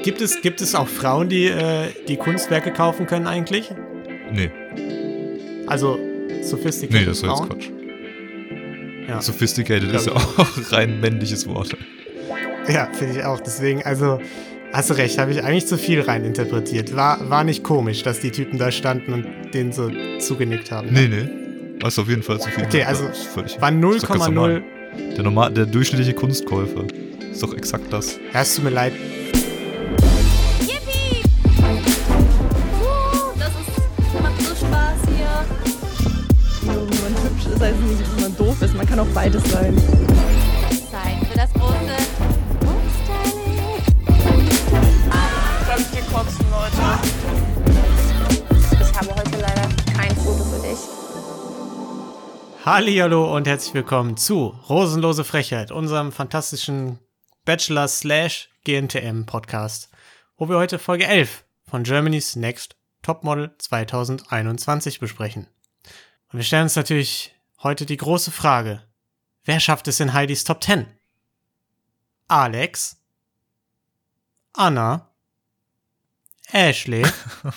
Gibt es auch Frauen, die Kunstwerke kaufen können eigentlich? Nee. Also sophisticated Nee, das ist jetzt Frauen? Quatsch. Ja. Sophisticated ist ja auch rein männliches Wort. Ja, finde ich auch. Deswegen, also, hast du recht, habe ich eigentlich zu viel reininterpretiert. War nicht komisch, dass die Typen da standen und denen so zugenickt haben. Nee. Hast auf jeden Fall zu viel. Okay, also Das ist völlig, war ist doch ganz 0,0. normal. Der durchschnittliche Kunstkäufer ist doch exakt das. Ja, es tut mir leid. Yippie! Macht so Spaß hier. Nur wenn man hübsch ist, heißt nicht, dass man doof ist. Man kann auch beides sein. Zeit für das große Umstyling. Könnt ihr kotzen, Leute? Ich habe heute leider kein Foto für dich. Hallihallo und herzlich willkommen zu Rosenlose Frechheit, unserem fantastischen Bachelor/GNTM-Podcast, wo wir heute Folge 11 von Germany's Next Topmodel 2021 besprechen. Und wir stellen uns natürlich heute die große Frage: Wer schafft es in Heidis Top 10? Alex? Anna? Ashley?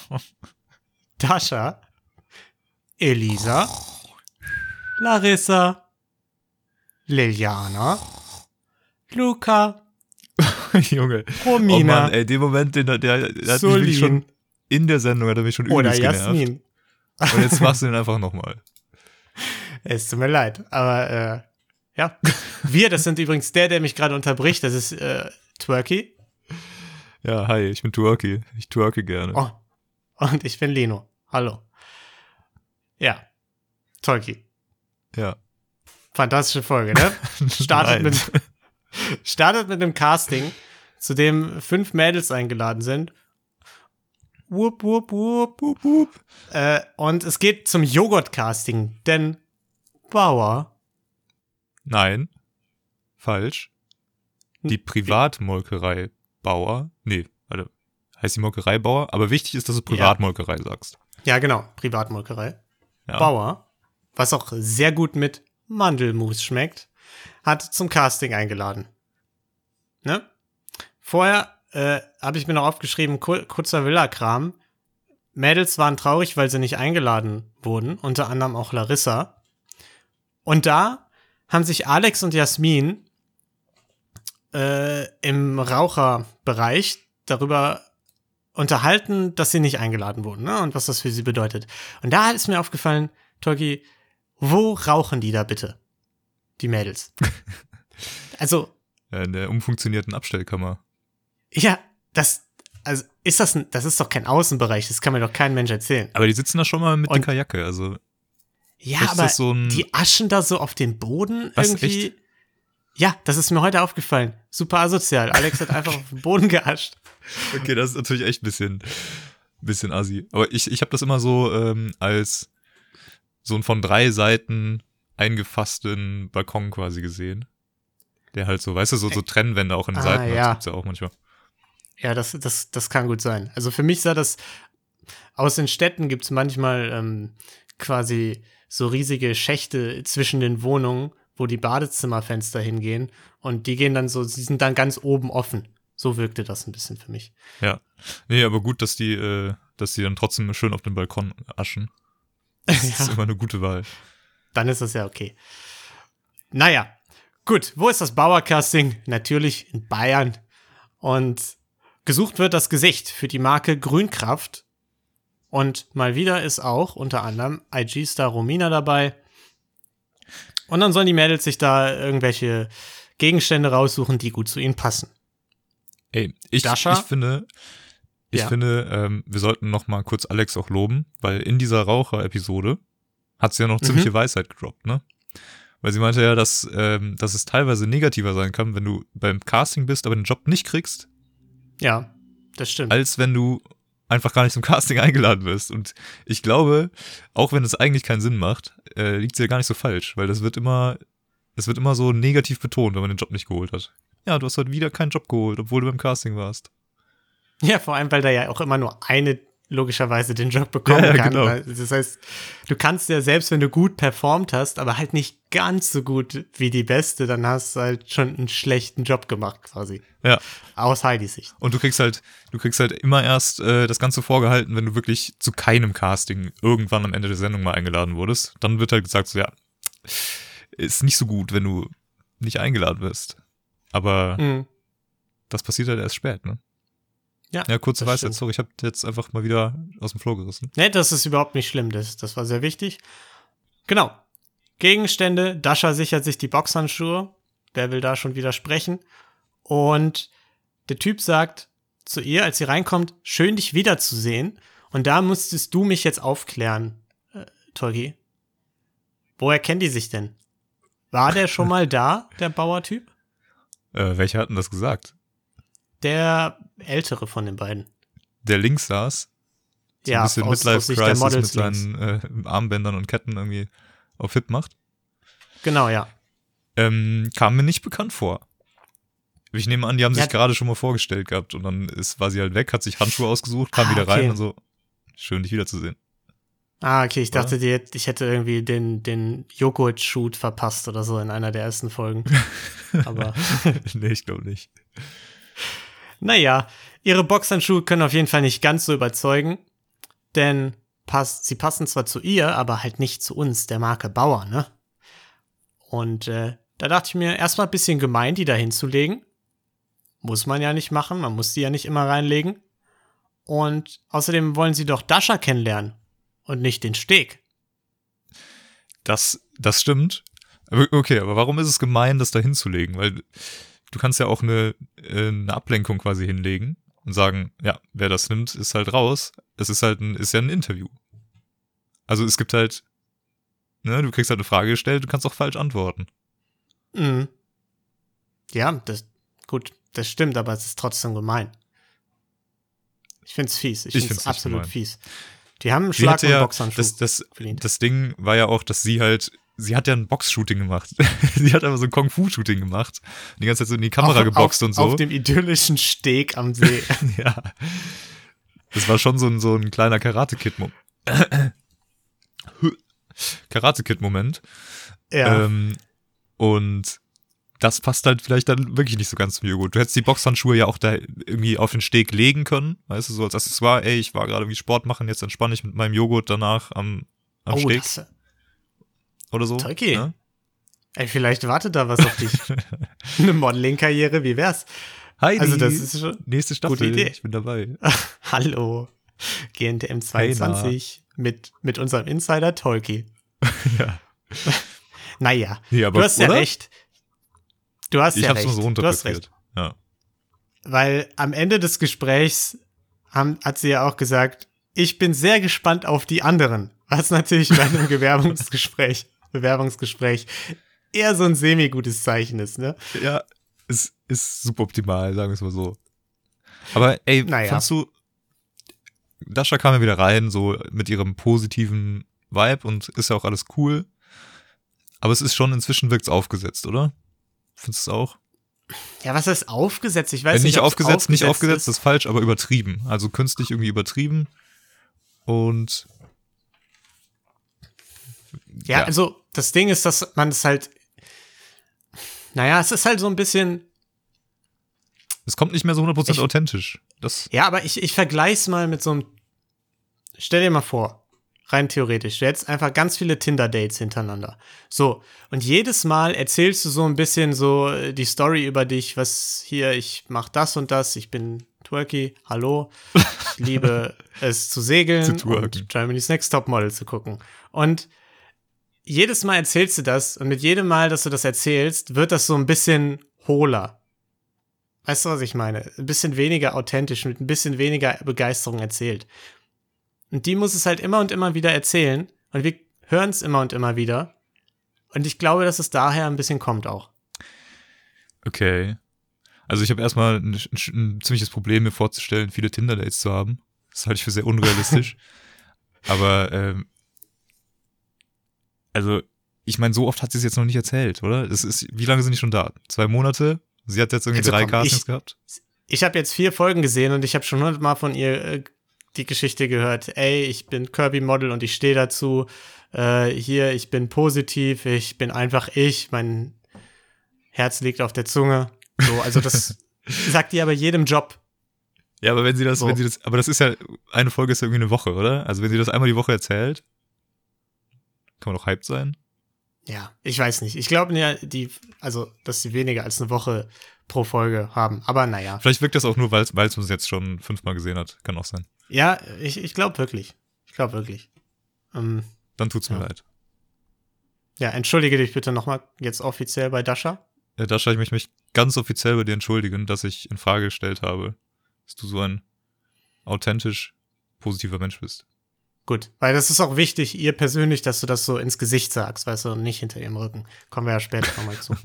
Dasha? Elisa? Larissa? Liliana? Luca? Junge. Romina? Oh Mann, ey, den Moment, der hat mich Solin. wirklich schon in der Sendung, hat er mich schon Oder übelst genervt. Jasmin? Und jetzt machst du ihn einfach nochmal. Es tut mir leid, aber ja. Wir, das sind übrigens der mich gerade unterbricht, das ist Twerky. Ja, hi, ich bin Twerky. Ich twerke gerne. Oh, und ich bin Lino. Hallo. Ja, Twerky. Ja. Fantastische Folge, ne? Startet Nein. mit einem Casting, zu dem 5 Mädels eingeladen sind. Wupp, wupp, wupp, wupp, wupp. Und es geht zum Joghurt-Casting, denn Bauer. Nein. Falsch. Die Privatmolkerei Bauer. Nee, warte. Heißt die Molkerei Bauer? Aber wichtig ist, dass du Privatmolkerei sagst. Ja, genau, Privatmolkerei. Ja. Bauer, was auch sehr gut mit Mandelmus schmeckt, hat zum Casting eingeladen. Ne? Vorher habe ich mir noch aufgeschrieben, kurzer Villa-Kram. Mädels waren traurig, weil sie nicht eingeladen wurden, unter anderem auch Larissa. Und da haben sich Alex und Jasmin im Raucherbereich darüber unterhalten, dass sie nicht eingeladen wurden, ne? Und was das für sie bedeutet. Und da ist mir aufgefallen, Tolki, wo rauchen die da bitte? Die Mädels. Also, In der umfunktionierten Abstellkammer. ja, das ist doch kein Außenbereich, das kann mir doch kein Mensch erzählen. Aber die sitzen da schon mal mit Und- dicker Jacke, also. Ja, Ist aber das so ein- die aschen da so auf den Boden Was, irgendwie. echt? Ja, das ist mir heute aufgefallen. Super asozial. Alex hat einfach auf den Boden geascht. Okay, das ist natürlich echt ein bisschen assi. Aber ich habe das immer so als so einen von 3 Seiten eingefassten Balkon quasi gesehen. Der halt so, weißt du, so Trennwände auch in den Seiten hat. ja. Das gibt's ja auch manchmal. Ja, das kann gut sein. Also für mich sah das, aus den Städten gibt's manchmal quasi so riesige Schächte zwischen den Wohnungen, wo die Badezimmerfenster hingehen. Und die sind dann ganz oben offen. So wirkte das ein bisschen für mich. Ja. Nee, aber gut, dass die dann trotzdem schön auf den Balkon aschen. Das ist immer eine gute Wahl. Dann ist das ja okay. Naja, gut. Wo ist das Bauercasting? Natürlich in Bayern. Und gesucht wird das Gesicht für die Marke Grünkraft. Und mal wieder ist auch unter anderem IG-Star Romina dabei. Und dann sollen die Mädels sich da irgendwelche Gegenstände raussuchen, die gut zu ihnen passen. Ey, ich Dasha? finde, Ja. wir sollten noch mal kurz Alex auch loben, weil in dieser Raucher-Episode hat sie ja noch ziemliche Weisheit gedroppt, ne? Weil sie meinte ja, dass es teilweise negativer sein kann, wenn du beim Casting bist, aber den Job nicht kriegst, Ja, das stimmt. als wenn du einfach gar nicht zum Casting eingeladen wirst. Und ich glaube, auch wenn es eigentlich keinen Sinn macht, liegt sie ja gar nicht so falsch, weil es wird immer so negativ betont, wenn man den Job nicht geholt hat. Ja, du hast heute wieder keinen Job geholt, obwohl du beim Casting warst. Ja, vor allem, weil da ja auch immer nur eine logischerweise den Job bekommen Ja, kann. genau. Das heißt, du kannst ja selbst, wenn du gut performt hast, aber halt nicht ganz so gut wie die Beste, dann hast du halt schon einen schlechten Job gemacht quasi. Ja. Aus Heidis Sicht. Und du kriegst halt immer erst das Ganze vorgehalten, wenn du wirklich zu keinem Casting irgendwann am Ende der Sendung mal eingeladen wurdest. Dann wird halt gesagt, so ja, ist nicht so gut, wenn du nicht eingeladen wirst. Aber Mhm. das passiert halt erst spät, ne? Ja, kurze das Weisheit, stimmt. sorry, ich habe jetzt einfach mal wieder aus dem Flow gerissen. Nee, das ist überhaupt nicht schlimm. Das war sehr wichtig. Genau. Gegenstände. Dasha sichert sich die Boxhandschuhe. Wer will da schon widersprechen? Und der Typ sagt zu ihr, als sie reinkommt, schön dich wiederzusehen. Und da musstest du mich jetzt aufklären, Tolki. Woher kennen die sich denn? War der schon mal da, der Bauertyp? Welcher hat denn das gesagt? Der ältere von den beiden. Der links saß, so Ja, ein bisschen aus Midlife Sicht der Crisis mit Models seinen Armbändern und Ketten irgendwie auf Hip macht. Genau, ja. Kam mir nicht bekannt vor. Ich nehme an, die haben sich Ja. gerade schon mal vorgestellt gehabt und dann war sie halt weg, hat sich Handschuhe ausgesucht, kam wieder rein okay. und so, schön dich wiederzusehen. Ah, okay, ich dachte, ich hätte irgendwie den Joghurt-Shoot verpasst oder so in einer der ersten Folgen. Aber Nee, ich glaube nicht. naja, ihre Boxhandschuhe können auf jeden Fall nicht ganz so überzeugen, denn sie passen zwar zu ihr, aber halt nicht zu uns, der Marke Bauer, ne? Und da dachte ich mir, erstmal ein bisschen gemein, die da hinzulegen. Muss man ja nicht machen, man muss die ja nicht immer reinlegen. Und außerdem wollen sie doch Dasha kennenlernen und nicht den Steg. Das stimmt. Okay, aber warum ist es gemein, das da hinzulegen? Weil du kannst ja auch eine Ablenkung quasi hinlegen und sagen, ja, wer das nimmt, ist halt raus. Es ist halt ist ja ein Interview. Also es gibt halt, ne, du kriegst halt eine Frage gestellt, du kannst auch falsch antworten. Mhm. Ja, das stimmt, aber es ist trotzdem gemein. Ich find's fies. Ich find's find's nicht absolut gemein. fies. Die haben einen Sie Schlag hatte und ja, Boxhandschuh verdient. das Ding war ja auch, dass sie hat ja ein Box-Shooting gemacht. Sie hat aber so ein Kung-Fu-Shooting gemacht. Die ganze Zeit so in die Kamera geboxt und so. Auf dem idyllischen Steg am See. Ja. Das war schon so ein kleiner Karate-Kid-Moment. Karate-Kid-Moment. Ja. Und das passt halt vielleicht dann wirklich nicht so ganz zum Joghurt. Du hättest die Boxhandschuhe ja auch da irgendwie auf den Steg legen können, weißt du, so als Accessoire, ey, ich war gerade irgendwie Sport machen, jetzt entspanne ich mit meinem Joghurt danach am Steg oder so. Tolki. Ne? Ey, vielleicht wartet da was auf dich. Eine Modeling-Karriere, wie wär's? Heidi, Also das ist schon nächste Staffel, gute Idee. ich bin dabei. Hallo. GNTM 22 mit unserem Insider Tolki. Ja. Naja, Nee, aber, du hast ja oder? recht. Du hast Ich ja hab's recht. nur so Du hast recht. runterpräsentiert. Ja. Weil am Ende des Gesprächs hat sie ja auch gesagt, ich bin sehr gespannt auf die anderen. Was natürlich bei einem Bewerbungsgespräch eher so ein semi-gutes Zeichen ist, ne? Ja, es ist suboptimal, sagen wir es mal so. Aber ey, Naja. fandst du, Dasha kam ja wieder rein, so mit ihrem positiven Vibe und ist ja auch alles cool. Aber es ist schon, inzwischen wirkt's aufgesetzt, oder? Findest du es auch? Ja, was heißt aufgesetzt? Ich weiß Nicht ob's aufgesetzt, nicht aufgesetzt, ist. das ist falsch, aber übertrieben. Also künstlich irgendwie übertrieben. Und Ja, also das Ding ist, dass man es halt, naja, es ist halt so ein bisschen, es kommt nicht mehr so 100% authentisch. Das, ja, aber ich vergleich's mal mit so einem, stell dir mal vor, rein theoretisch, du hättest einfach ganz viele Tinder-Dates hintereinander. So, und jedes Mal erzählst du so ein bisschen so die Story über dich, was hier, ich mach das und das, ich bin Twerky, hallo, ich liebe es zu segeln Zu twerken. und Germany's Next Topmodel zu gucken. Und jedes Mal erzählst du das und mit jedem Mal, dass du das erzählst, wird das so ein bisschen hohler. Weißt du, was ich meine? Ein bisschen weniger authentisch, mit ein bisschen weniger Begeisterung erzählt. Und die muss es halt immer und immer wieder erzählen. Und wir hören es immer und immer wieder. Und ich glaube, dass es daher ein bisschen kommt auch. okay. Also ich habe erstmal ein ziemliches Problem, mir vorzustellen, viele Tinder-Dates zu haben. Das halte ich für sehr unrealistisch. Aber, also, ich meine, so oft hat sie es jetzt noch nicht erzählt, oder? Wie lange sind die schon da? 2 Monate? Sie hat jetzt irgendwie Also 3 komm, Castings gehabt? Ich habe jetzt 4 Folgen gesehen und ich habe schon 100 Mal von ihr die Geschichte gehört, ey, ich bin Kirby-Model und ich stehe dazu. Hier, ich bin positiv, ich bin einfach ich, mein Herz liegt auf der Zunge. So, also das sagt die aber jedem Job. Ja, aber So. aber das ist ja, eine Folge ist ja irgendwie eine Woche, oder? Also wenn sie das einmal die Woche erzählt, kann man doch hyped sein. Ja, ich weiß nicht. Ich glaube ja, dass sie weniger als eine Woche pro Folge haben. Aber naja. Vielleicht wirkt das auch nur, weil es uns jetzt schon 5-mal gesehen hat. Kann auch sein. Ja, ich glaube wirklich. Dann tut's mir Ja. leid. Ja, entschuldige dich bitte nochmal jetzt offiziell bei Dasha. Dasha, ich möchte mich ganz offiziell bei dir entschuldigen, dass ich in Frage gestellt habe, dass du so ein authentisch positiver Mensch bist. Gut, weil das ist auch wichtig, ihr persönlich, dass du das so ins Gesicht sagst, weißt du, und nicht hinter ihrem Rücken. Kommen wir ja später nochmal zu.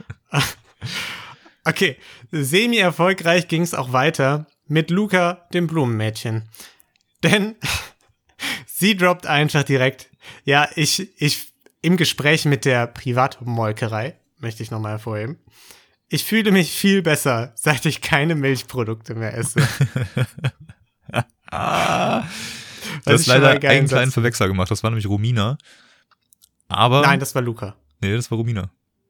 Okay, semi-erfolgreich ging es auch weiter mit Luca, dem Blumenmädchen. Denn sie droppt einfach direkt, ja, ich im Gespräch mit der Privatmolkerei, möchte ich nochmal hervorheben, ich fühle mich viel besser, seit ich keine Milchprodukte mehr esse. Du hast ist schon mal leider einen geilen einen kleinen Satz. Verwechsler gemacht, das war nämlich Romina. Aber. Nein, das war Luca. Nee, das war Romina.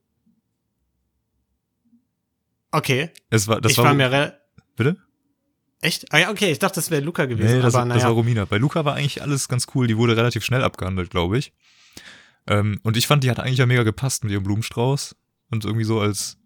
Okay, Das war mir Bitte? echt? Ah ja, okay, ich dachte, das wäre Luca gewesen, Nee, das aber war naja. Romina. Bei Luca war eigentlich alles ganz cool, die wurde relativ schnell abgehandelt, glaube ich. Und ich fand, die hat eigentlich ja mega gepasst mit ihrem Blumenstrauß. Und irgendwie so als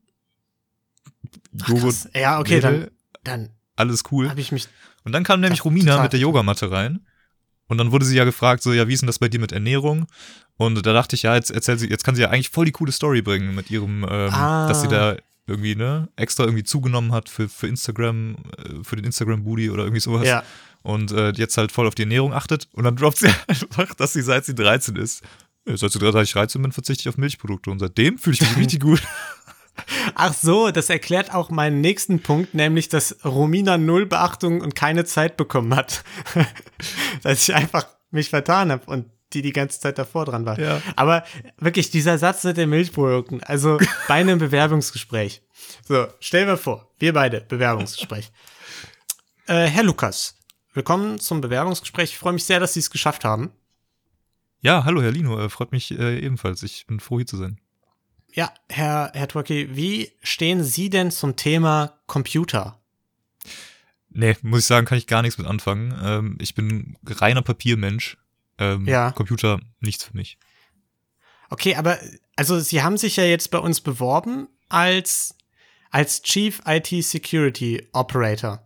Joghurt. Krass. Ja, okay, Mädel, dann alles cool. habe ich mich. Und dann kam nämlich Ja, Romina total. mit der Yogamatte rein. Und dann wurde sie ja gefragt, so, ja, wie ist denn das bei dir mit Ernährung? Und da dachte ich, ja, jetzt kann sie ja eigentlich voll die coole Story bringen mit ihrem, dass sie da irgendwie, extra irgendwie zugenommen hat für Instagram, für den Instagram-Booty oder irgendwie sowas. Ja. Und jetzt halt voll auf die Ernährung achtet. Und dann droppt sie einfach, dass sie seit sie 13 ist. Seit ich 13 bin, verzichte ich auf Milchprodukte. Und seitdem fühle ich mich richtig gut. Ach so, das erklärt auch meinen nächsten Punkt, nämlich, dass Romina null Beachtung und keine Zeit bekommen hat. Dass ich einfach mich vertan habe und die ganze Zeit davor dran war. Ja. Aber wirklich, dieser Satz mit den Milchprodukten, also bei einem Bewerbungsgespräch. So, stell dir vor, wir beide, Bewerbungsgespräch. Herr Lukas, willkommen zum Bewerbungsgespräch. Ich freue mich sehr, dass Sie es geschafft haben. Ja, hallo Herr Lino, freut mich ebenfalls. Ich bin froh, hier zu sein. Ja, Herr Twerky, wie stehen Sie denn zum Thema Computer? Nee, muss ich sagen, kann ich gar nichts mit anfangen. Ich bin reiner Papiermensch. Ja. Computer, nichts für mich. Okay, aber also Sie haben sich ja jetzt bei uns beworben als Chief IT Security Operator.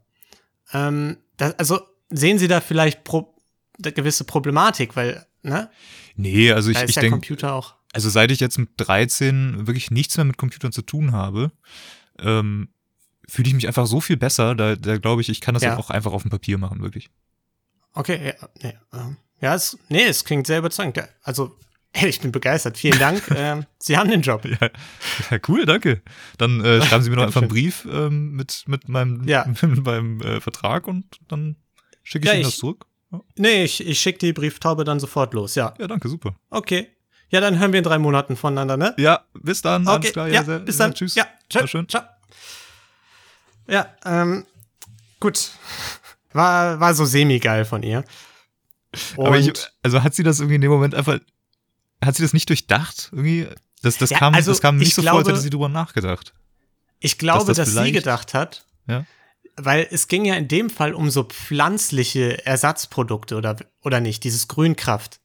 Also sehen Sie da vielleicht eine gewisse Problematik, weil, ne? Nee, also Da ich ist ja denke, Computer auch. also seit ich jetzt mit 13 wirklich nichts mehr mit Computern zu tun habe, fühle ich mich einfach so viel besser. Da glaube ich kann das Ja. auch einfach auf dem Papier machen, wirklich. Okay, ja, es klingt sehr überzeugend. Ja, also, ich bin begeistert. Vielen Dank. Sie haben den Job. Ja, cool, danke. Dann schreiben Sie mir noch einfach einen Brief mit meinem, Ja. mit meinem Vertrag und dann schicke ich Ja, Ihnen das zurück. Nee, ich schicke die Brieftaube dann sofort los, ja. Ja, danke, super. Okay. Ja, dann hören wir in 3 Monaten voneinander, ne? Ja, bis dann. Okay, Alles klar. ja, sehr, bis dann. sehr, tschüss. Ja, War tschö, schön. ciao. Ja, gut. War so semi-geil von ihr. Und Aber also hat sie das irgendwie in dem Moment einfach, hat sie das nicht durchdacht? Irgendwie? Das Ja, kam also nicht ich so vor, als glaube- hätte sie drüber nachgedacht. ich glaube, dass das dass sie vielleicht- gedacht hat, Ja. weil es ging ja in dem Fall um so pflanzliche Ersatzprodukte oder nicht, dieses Grünkraft.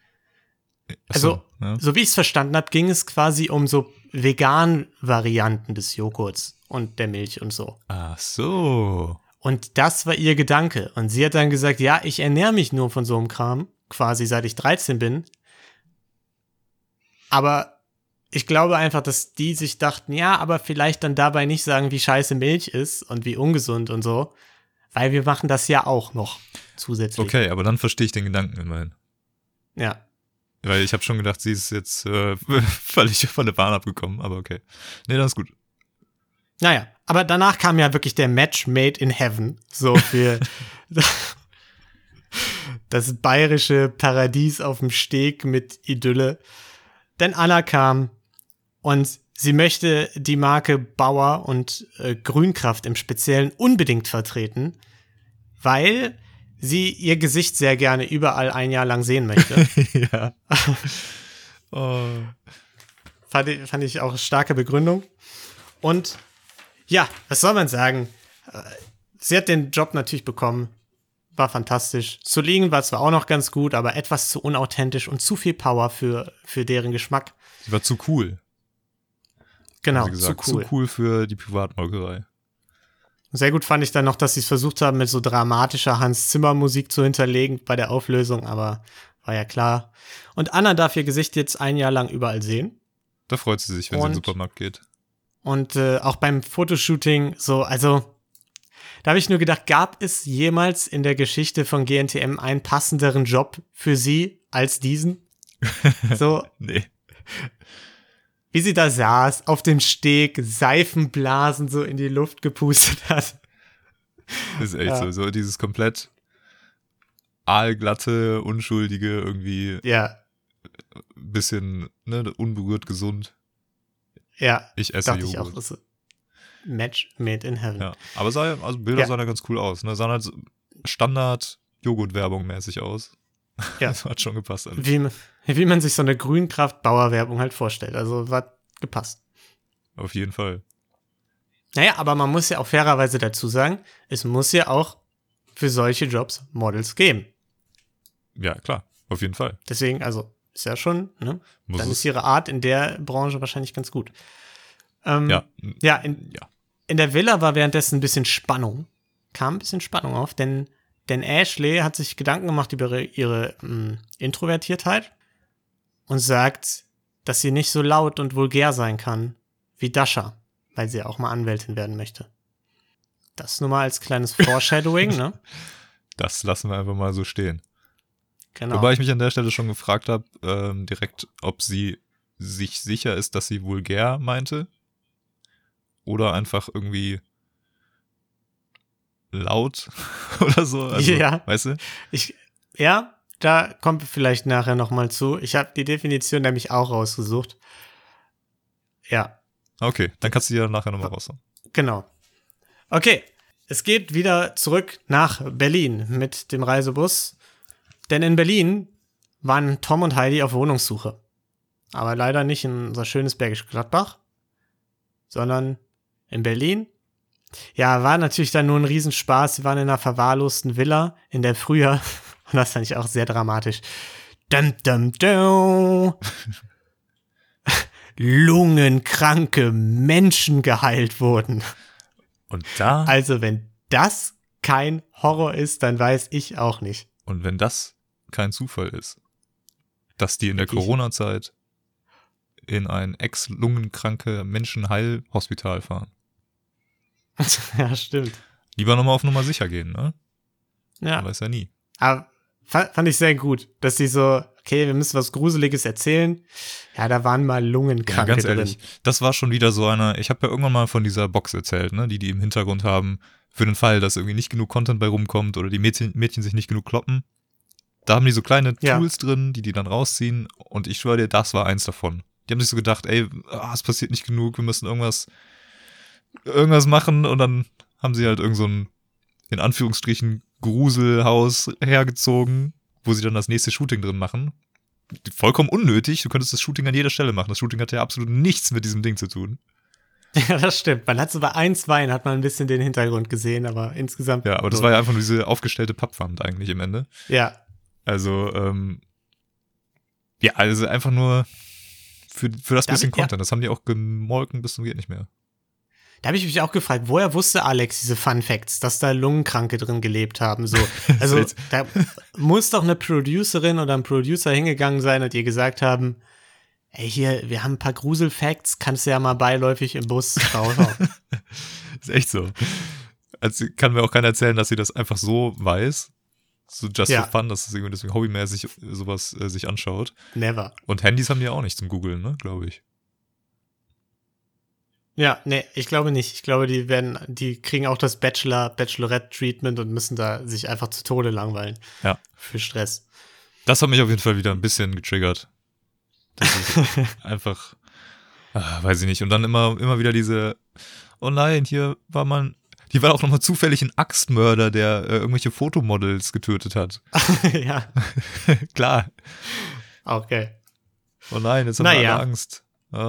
Also, ja. so wie ich es verstanden habe, ging es quasi um so vegan-Varianten des Joghurts und der Milch und so. Ach so. Und das war ihr Gedanke. Und sie hat dann gesagt, ja, ich ernähre mich nur von so einem Kram, quasi seit ich 13 bin. Aber ich glaube einfach, dass die sich dachten, ja, aber vielleicht dann dabei nicht sagen, wie scheiße Milch ist und wie ungesund und so. Weil wir machen das ja auch noch zusätzlich. Okay, aber dann verstehe ich den Gedanken immerhin. Ja. Weil ich habe schon gedacht, sie ist jetzt völlig von der Bahn abgekommen, aber okay. Nee, das ist gut. Naja, aber danach kam ja wirklich der Match made in heaven. So für das bayerische Paradies auf dem Steg mit Idylle. Denn Anna kam und sie möchte die Marke Bauer und Grünkraft im Speziellen unbedingt vertreten, weil sie ihr Gesicht sehr gerne überall ein Jahr lang sehen möchte. Ja. Oh. Fand ich auch eine starke Begründung. Und ja, was soll man sagen? Sie hat den Job natürlich bekommen. War fantastisch. Zu liegen war zwar auch noch ganz gut, aber etwas zu unauthentisch und zu viel Power für deren Geschmack. Sie war zu cool. Genau, Haben sie gesagt. zu cool. Zu cool für die Privatmolkerei. Sehr gut fand ich dann noch, dass sie es versucht haben, mit so dramatischer Hans-Zimmer-Musik zu hinterlegen bei der Auflösung, aber war ja klar. Und Anna darf ihr Gesicht jetzt ein Jahr lang überall sehen. Da freut sie sich, wenn sie in den Und- Supermarkt geht. Und auch beim Fotoshooting so, also da habe ich nur gedacht, gab es jemals in der Geschichte von GNTM einen passenderen Job für sie als diesen? So, Nee. wie sie da saß, auf dem Steg, Seifenblasen so in die Luft gepustet hat. Das ist echt Ja. so. So dieses komplett aalglatte, unschuldige, irgendwie Ja, bisschen, ne, unberührt gesund. ja, Ich esse dachte ich auch. Joghurt. Das ist Match made in heaven. Ja. Aber also Bilder Ja. sahen ja ganz cool aus. Ne? Sahen halt so Standard-Joghurt-Werbung mäßig aus. Ja. Das hat schon gepasst. alles. Wie man sich so eine Grünkraft-Bauer-Werbung halt vorstellt. Also hat gepasst. Auf jeden Fall. Naja, aber man muss ja auch fairerweise dazu sagen, es muss ja auch für solche Jobs Models geben. Ja, klar. Auf jeden Fall. Deswegen, also, ist ja schon, ne? Muss Dann es. ist ihre Art in der Branche wahrscheinlich ganz gut. Ja. Ja, in der Villa war währenddessen ein bisschen Spannung. Kam ein bisschen Spannung auf, denn Ashley hat sich Gedanken gemacht über ihre Introvertiertheit und sagt, dass sie nicht so laut und vulgär sein kann wie Dasha, weil sie auch mal Anwältin werden möchte. Das nur mal als kleines Foreshadowing, ne? Das lassen wir einfach mal so stehen. Genau. Wobei ich mich an der Stelle schon gefragt habe, direkt, ob sie sich sicher ist, dass sie vulgär meinte. Oder einfach irgendwie laut oder so. Also, Ja. Weißt du? Ja, da kommt vielleicht nachher noch mal zu. Ich habe die Definition nämlich auch rausgesucht. Ja, Okay, dann kannst du die ja nachher nochmal raushauen. genau. Okay, es geht wieder zurück nach Berlin mit dem Reisebus. Denn in Berlin waren Tom und Heidi auf Wohnungssuche. Aber leider nicht in unser schönes Bergisch Gladbach, sondern in Berlin. Ja, war natürlich dann nur ein Riesenspaß. Sie waren in einer verwahrlosten Villa in der Frühjahr. Und das fand ich auch sehr dramatisch. Dum, dum, dum. Lungenkranke Menschen geheilt wurden. Und da, Also, wenn das kein Horror ist, dann weiß ich auch nicht. und wenn das kein Zufall ist, dass die in der Wirklich? Corona-Zeit in ein ex-lungenkranke Menschenheilhospital fahren. Ja, stimmt. Lieber nochmal auf Nummer sicher gehen, ne? Ja. Man weiß ja nie. Aber fand ich sehr gut, dass sie so, okay, wir müssen was Gruseliges erzählen. Ja, da waren mal Ja, Lungenkranke ganz drin. ehrlich, das war schon wieder so einer, ich habe ja irgendwann mal von dieser Box erzählt, ne, die im Hintergrund haben, für den Fall, dass irgendwie nicht genug Content bei rumkommt oder die Mädchen sich nicht genug kloppen. Da haben die so kleine Ja. Tools drin, die dann rausziehen und ich schwöre dir, das war eins davon. Die haben sich so gedacht, ey, es passiert nicht genug, wir müssen irgendwas machen und dann haben sie halt irgend so ein, in Anführungsstrichen, Gruselhaus hergezogen, wo sie dann das nächste Shooting drin machen. Vollkommen unnötig, du könntest das Shooting an jeder Stelle machen. Das Shooting hat ja absolut nichts mit diesem Ding zu tun. Ja, das stimmt. Man hat so bei ein, zwei hat man ein bisschen den Hintergrund gesehen, aber insgesamt. Ja, aber das so. war ja einfach nur diese aufgestellte Pappwand eigentlich im Ende. Ja, Also, ja, also einfach nur für das Darf bisschen ich- ja. Content. Das haben die auch gemolken bis zum geht nicht mehr. da habe ich mich auch gefragt, woher wusste Alex diese Fun Facts, dass da Lungenkranke drin gelebt haben? So, also Jetzt- da muss doch eine Producerin oder ein Producer hingegangen sein und ihr gesagt haben, ey, hier, wir haben ein paar Grusel-Facts, kannst du ja mal beiläufig im Bus raushauen. Ist echt so. Also kann mir auch keiner erzählen, dass sie das einfach so weiß. So just Ja. for fun, dass es irgendwie deswegen hobbymäßig sowas sich anschaut. Never. Und Handys haben die ja auch nicht zum Googeln, ne, glaube ich. Ja, nee, ich glaube nicht. Ich glaube, die kriegen auch das Bachelorette-Treatment und müssen da sich einfach zu Tode langweilen. Ja. Für Stress. Das hat mich auf jeden Fall wieder ein bisschen getriggert. Das ist einfach, weiß ich nicht. Und dann immer wieder diese, oh nein, hier war mal Die war auch nochmal zufällig ein Axtmörder, der irgendwelche Fotomodels getötet hat. Ja, Klar. okay. Oh nein, jetzt haben wir Naja. alle Angst.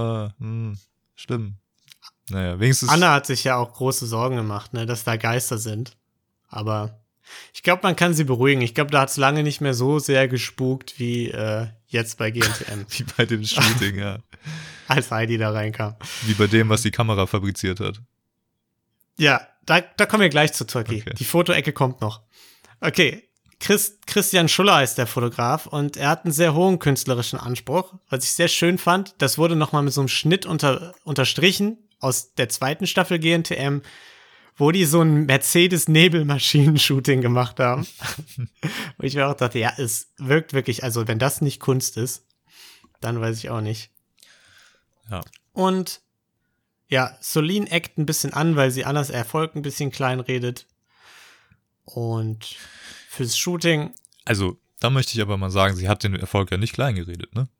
Schlimm. Naja, wenigstens. Anna hat sich ja auch große Sorgen gemacht, ne, dass da Geister sind. Aber ich glaube, man kann sie beruhigen. Ich glaube, da hat es lange nicht mehr so sehr gespukt wie jetzt bei GNTM, Wie bei dem Shooting, ja. als Heidi da reinkam. Wie bei dem, was die Kamera fabriziert hat. Ja, da kommen wir gleich zu Turkey. Okay. Die Fotoecke kommt noch. Okay, Christian Schuller ist der Fotograf und er hat einen sehr hohen künstlerischen Anspruch, was ich sehr schön fand. Das wurde nochmal mit so einem Schnitt unterstrichen aus der zweiten Staffel GNTM, wo die so ein Mercedes-Nebelmaschinen-Shooting gemacht haben. Wo ich mir auch dachte, ja, es wirkt wirklich, also wenn das nicht Kunst ist, dann weiß ich auch nicht. Ja. Und ja, Solin eckt ein bisschen an, weil sie Annas Erfolg ein bisschen klein redet. Und fürs Shooting, Also, da möchte ich aber mal sagen, sie hat den Erfolg ja nicht klein geredet, ne?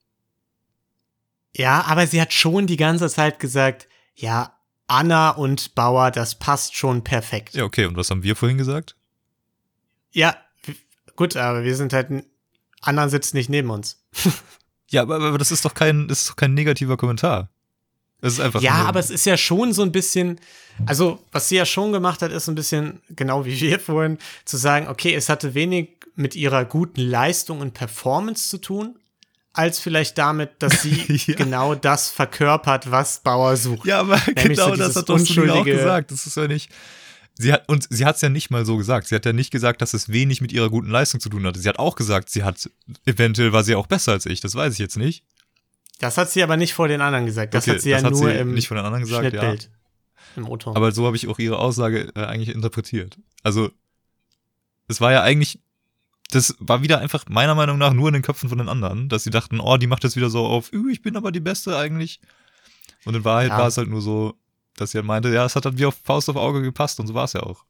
ja, aber sie hat schon die ganze Zeit gesagt, ja, Anna und Bauer, das passt schon perfekt. Ja, okay, und was haben wir vorhin gesagt? Ja, gut, aber wir sind halt, Anna sitzt nicht neben uns. Ja, aber das ist doch kein negativer Kommentar. Es ist einfach Ja, nur- aber es ist ja schon so ein bisschen, also was sie ja schon gemacht hat, ist ein bisschen, genau wie wir vorhin, zu sagen, okay, es hatte wenig mit ihrer guten Leistung und Performance zu tun, als vielleicht damit, dass sie Ja. genau das verkörpert, was Bauer sucht. Ja, aber Nämlich genau so das dieses hat doch Solin auch unschuldige- gesagt. Das ist ja nicht. Sie hat es ja nicht mal so gesagt. Sie hat ja nicht gesagt, dass es wenig mit ihrer guten Leistung zu tun hatte. Sie hat auch gesagt, eventuell war sie auch besser als ich. Das weiß ich jetzt nicht. Das hat sie aber nicht vor den anderen gesagt. Das Okay, hat sie ja das hat nur sie im nicht von den anderen gesagt, Schnittbild. Im O-Ton. Aber so habe ich auch ihre Aussage eigentlich interpretiert. Also, es war ja eigentlich, das war wieder einfach meiner Meinung nach nur in den Köpfen von den anderen, dass sie dachten, oh, die macht das wieder so auf, ich bin aber die Beste eigentlich. Und in Wahrheit Ja. war es halt nur so, dass sie halt meinte, ja, es hat halt wie auf Faust auf Auge gepasst und so war es ja auch.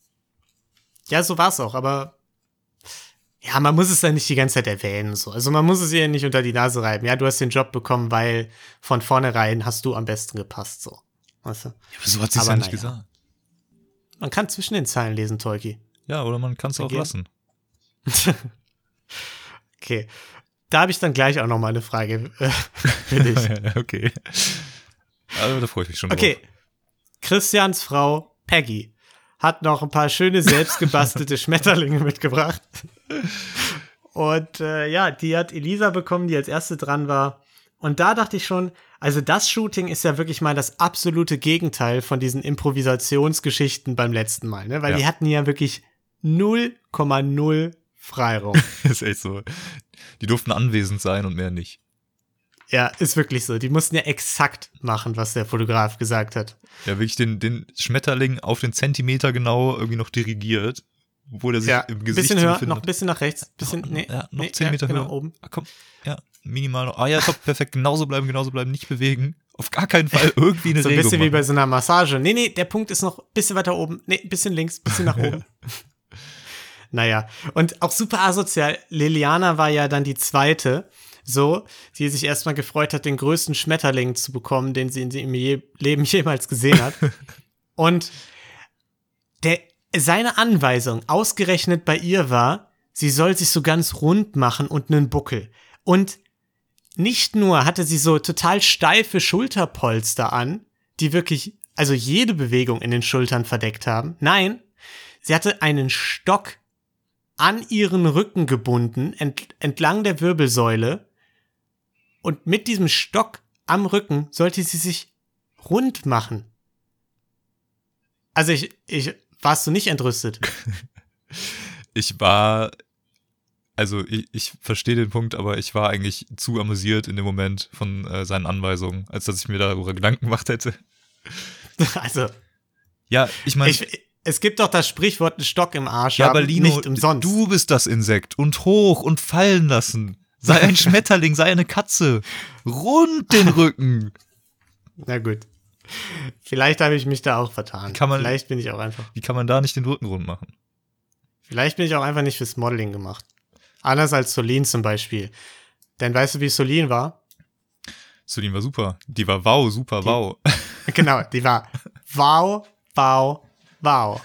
Ja, so war es auch, aber ja, man muss es dann nicht die ganze Zeit erwähnen. So. Also man muss es ihr nicht unter die Nase reiben. Ja, du hast den Job bekommen, weil von vornherein hast du am besten gepasst. So. Weißt du? Ja, aber so hat sie es Aber ja nicht naja. gesagt. Man kann zwischen den Zeilen lesen, Tolki. Ja, oder man kann es auch Okay. lassen. Okay. Da habe ich dann gleich auch noch mal eine Frage für dich. Okay. Also, da freue ich mich schon Okay. Christians Frau Peggy hat noch ein paar schöne selbstgebastelte Schmetterlinge mitgebracht. Und ja, die hat Elisa bekommen, die als erste dran war. Und da dachte ich schon, also das Shooting ist ja wirklich mal das absolute Gegenteil von diesen Improvisationsgeschichten beim letzten Mal, ne? Weil Ja. die hatten ja wirklich 0,0 Freiraum. drauf. Ist echt so. Die durften anwesend sein und mehr nicht. Ja, ist wirklich so. Die mussten ja exakt machen, was der Fotograf gesagt hat. Ja, wirklich den Schmetterling auf den Zentimeter genau irgendwie noch dirigiert, wo der sich Ja, im ein Gesicht bisschen höher, befindet. noch ein bisschen nach rechts. Bisschen, nee, Ja, noch nee, 10 Meter genau, höher. oben. Ah, komm, ja, minimal noch. Ah ja, top, perfekt. Genauso bleiben, nicht bewegen. Auf gar keinen Fall irgendwie eine So ein Regung bisschen wie bei machen. so einer Massage. Nee, der Punkt ist noch ein bisschen weiter oben. Nee, ein bisschen links, ein bisschen nach oben. Naja, und auch super asozial. Liliana war ja dann die zweite, so, die sich erstmal gefreut hat, den größten Schmetterling zu bekommen, den sie in ihrem Leben jemals gesehen hat. Und seine Anweisung ausgerechnet bei ihr war, sie soll sich so ganz rund machen und einen Buckel. Und nicht nur hatte sie so total steife Schulterpolster an, die wirklich, also jede Bewegung in den Schultern verdeckt haben. Nein, sie hatte einen Stock an ihren Rücken gebunden, entlang der Wirbelsäule. Und mit diesem Stock am Rücken sollte sie sich rund machen. Also warst du nicht entrüstet? Ich verstehe den Punkt, aber ich war eigentlich zu amüsiert in dem Moment von seinen Anweisungen, als dass ich mir darüber Gedanken gemacht hätte. Also, Ja, ich meine, es gibt doch das Sprichwort, einen Stock im Arsch ja, haben, aber Lino, nicht umsonst. du bist das Insekt und hoch und fallen lassen. Sei ein Schmetterling, sei eine Katze. Rund den Rücken. Na gut. Vielleicht habe ich mich da auch vertan. Vielleicht bin ich auch einfach. Wie kann man da nicht den Rücken rund machen? Vielleicht bin ich auch einfach nicht fürs Modeling gemacht. Anders als Solin zum Beispiel. Denn weißt du, wie Solin war? Solin war super. Die war wow, super wow. Genau, die war wow, wow, wow.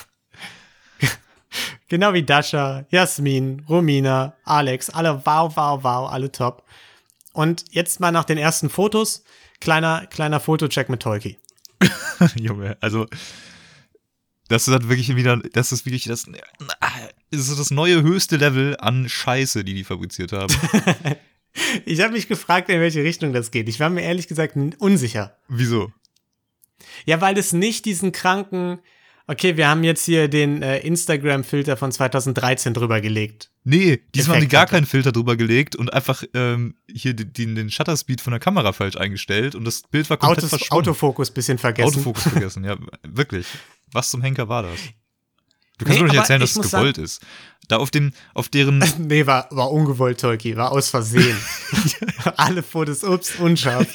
Genau wie Dasha, Jasmin, Romina, Alex, alle wow, wow, wow, alle top. Und jetzt mal nach den ersten Fotos, kleiner Fotocheck mit Tolki. Junge, also das ist halt wirklich wieder, das ist wirklich das ist das neue höchste Level an Scheiße, die fabriziert haben. Ich habe mich gefragt, in welche Richtung das geht. Ich war mir ehrlich gesagt unsicher. Wieso? Ja, weil es nicht diesen kranken, okay, wir haben jetzt hier den Instagram-Filter von 2013 drüber gelegt. Nee, diesmal haben die Effekt gar hatte. keinen Filter drüber gelegt und einfach hier den Shutter-Speed von der Kamera falsch eingestellt und das Bild war komplett verschwommen. Autofokus bisschen vergessen. Autofokus vergessen, ja, wirklich. Was zum Henker war das? Du kannst Nee, mir doch nicht aber erzählen, dass ich es muss gewollt ist. Da auf deren Nee, war ungewollt, Tolki, war aus Versehen. Alle Fotos, ups, unscharf.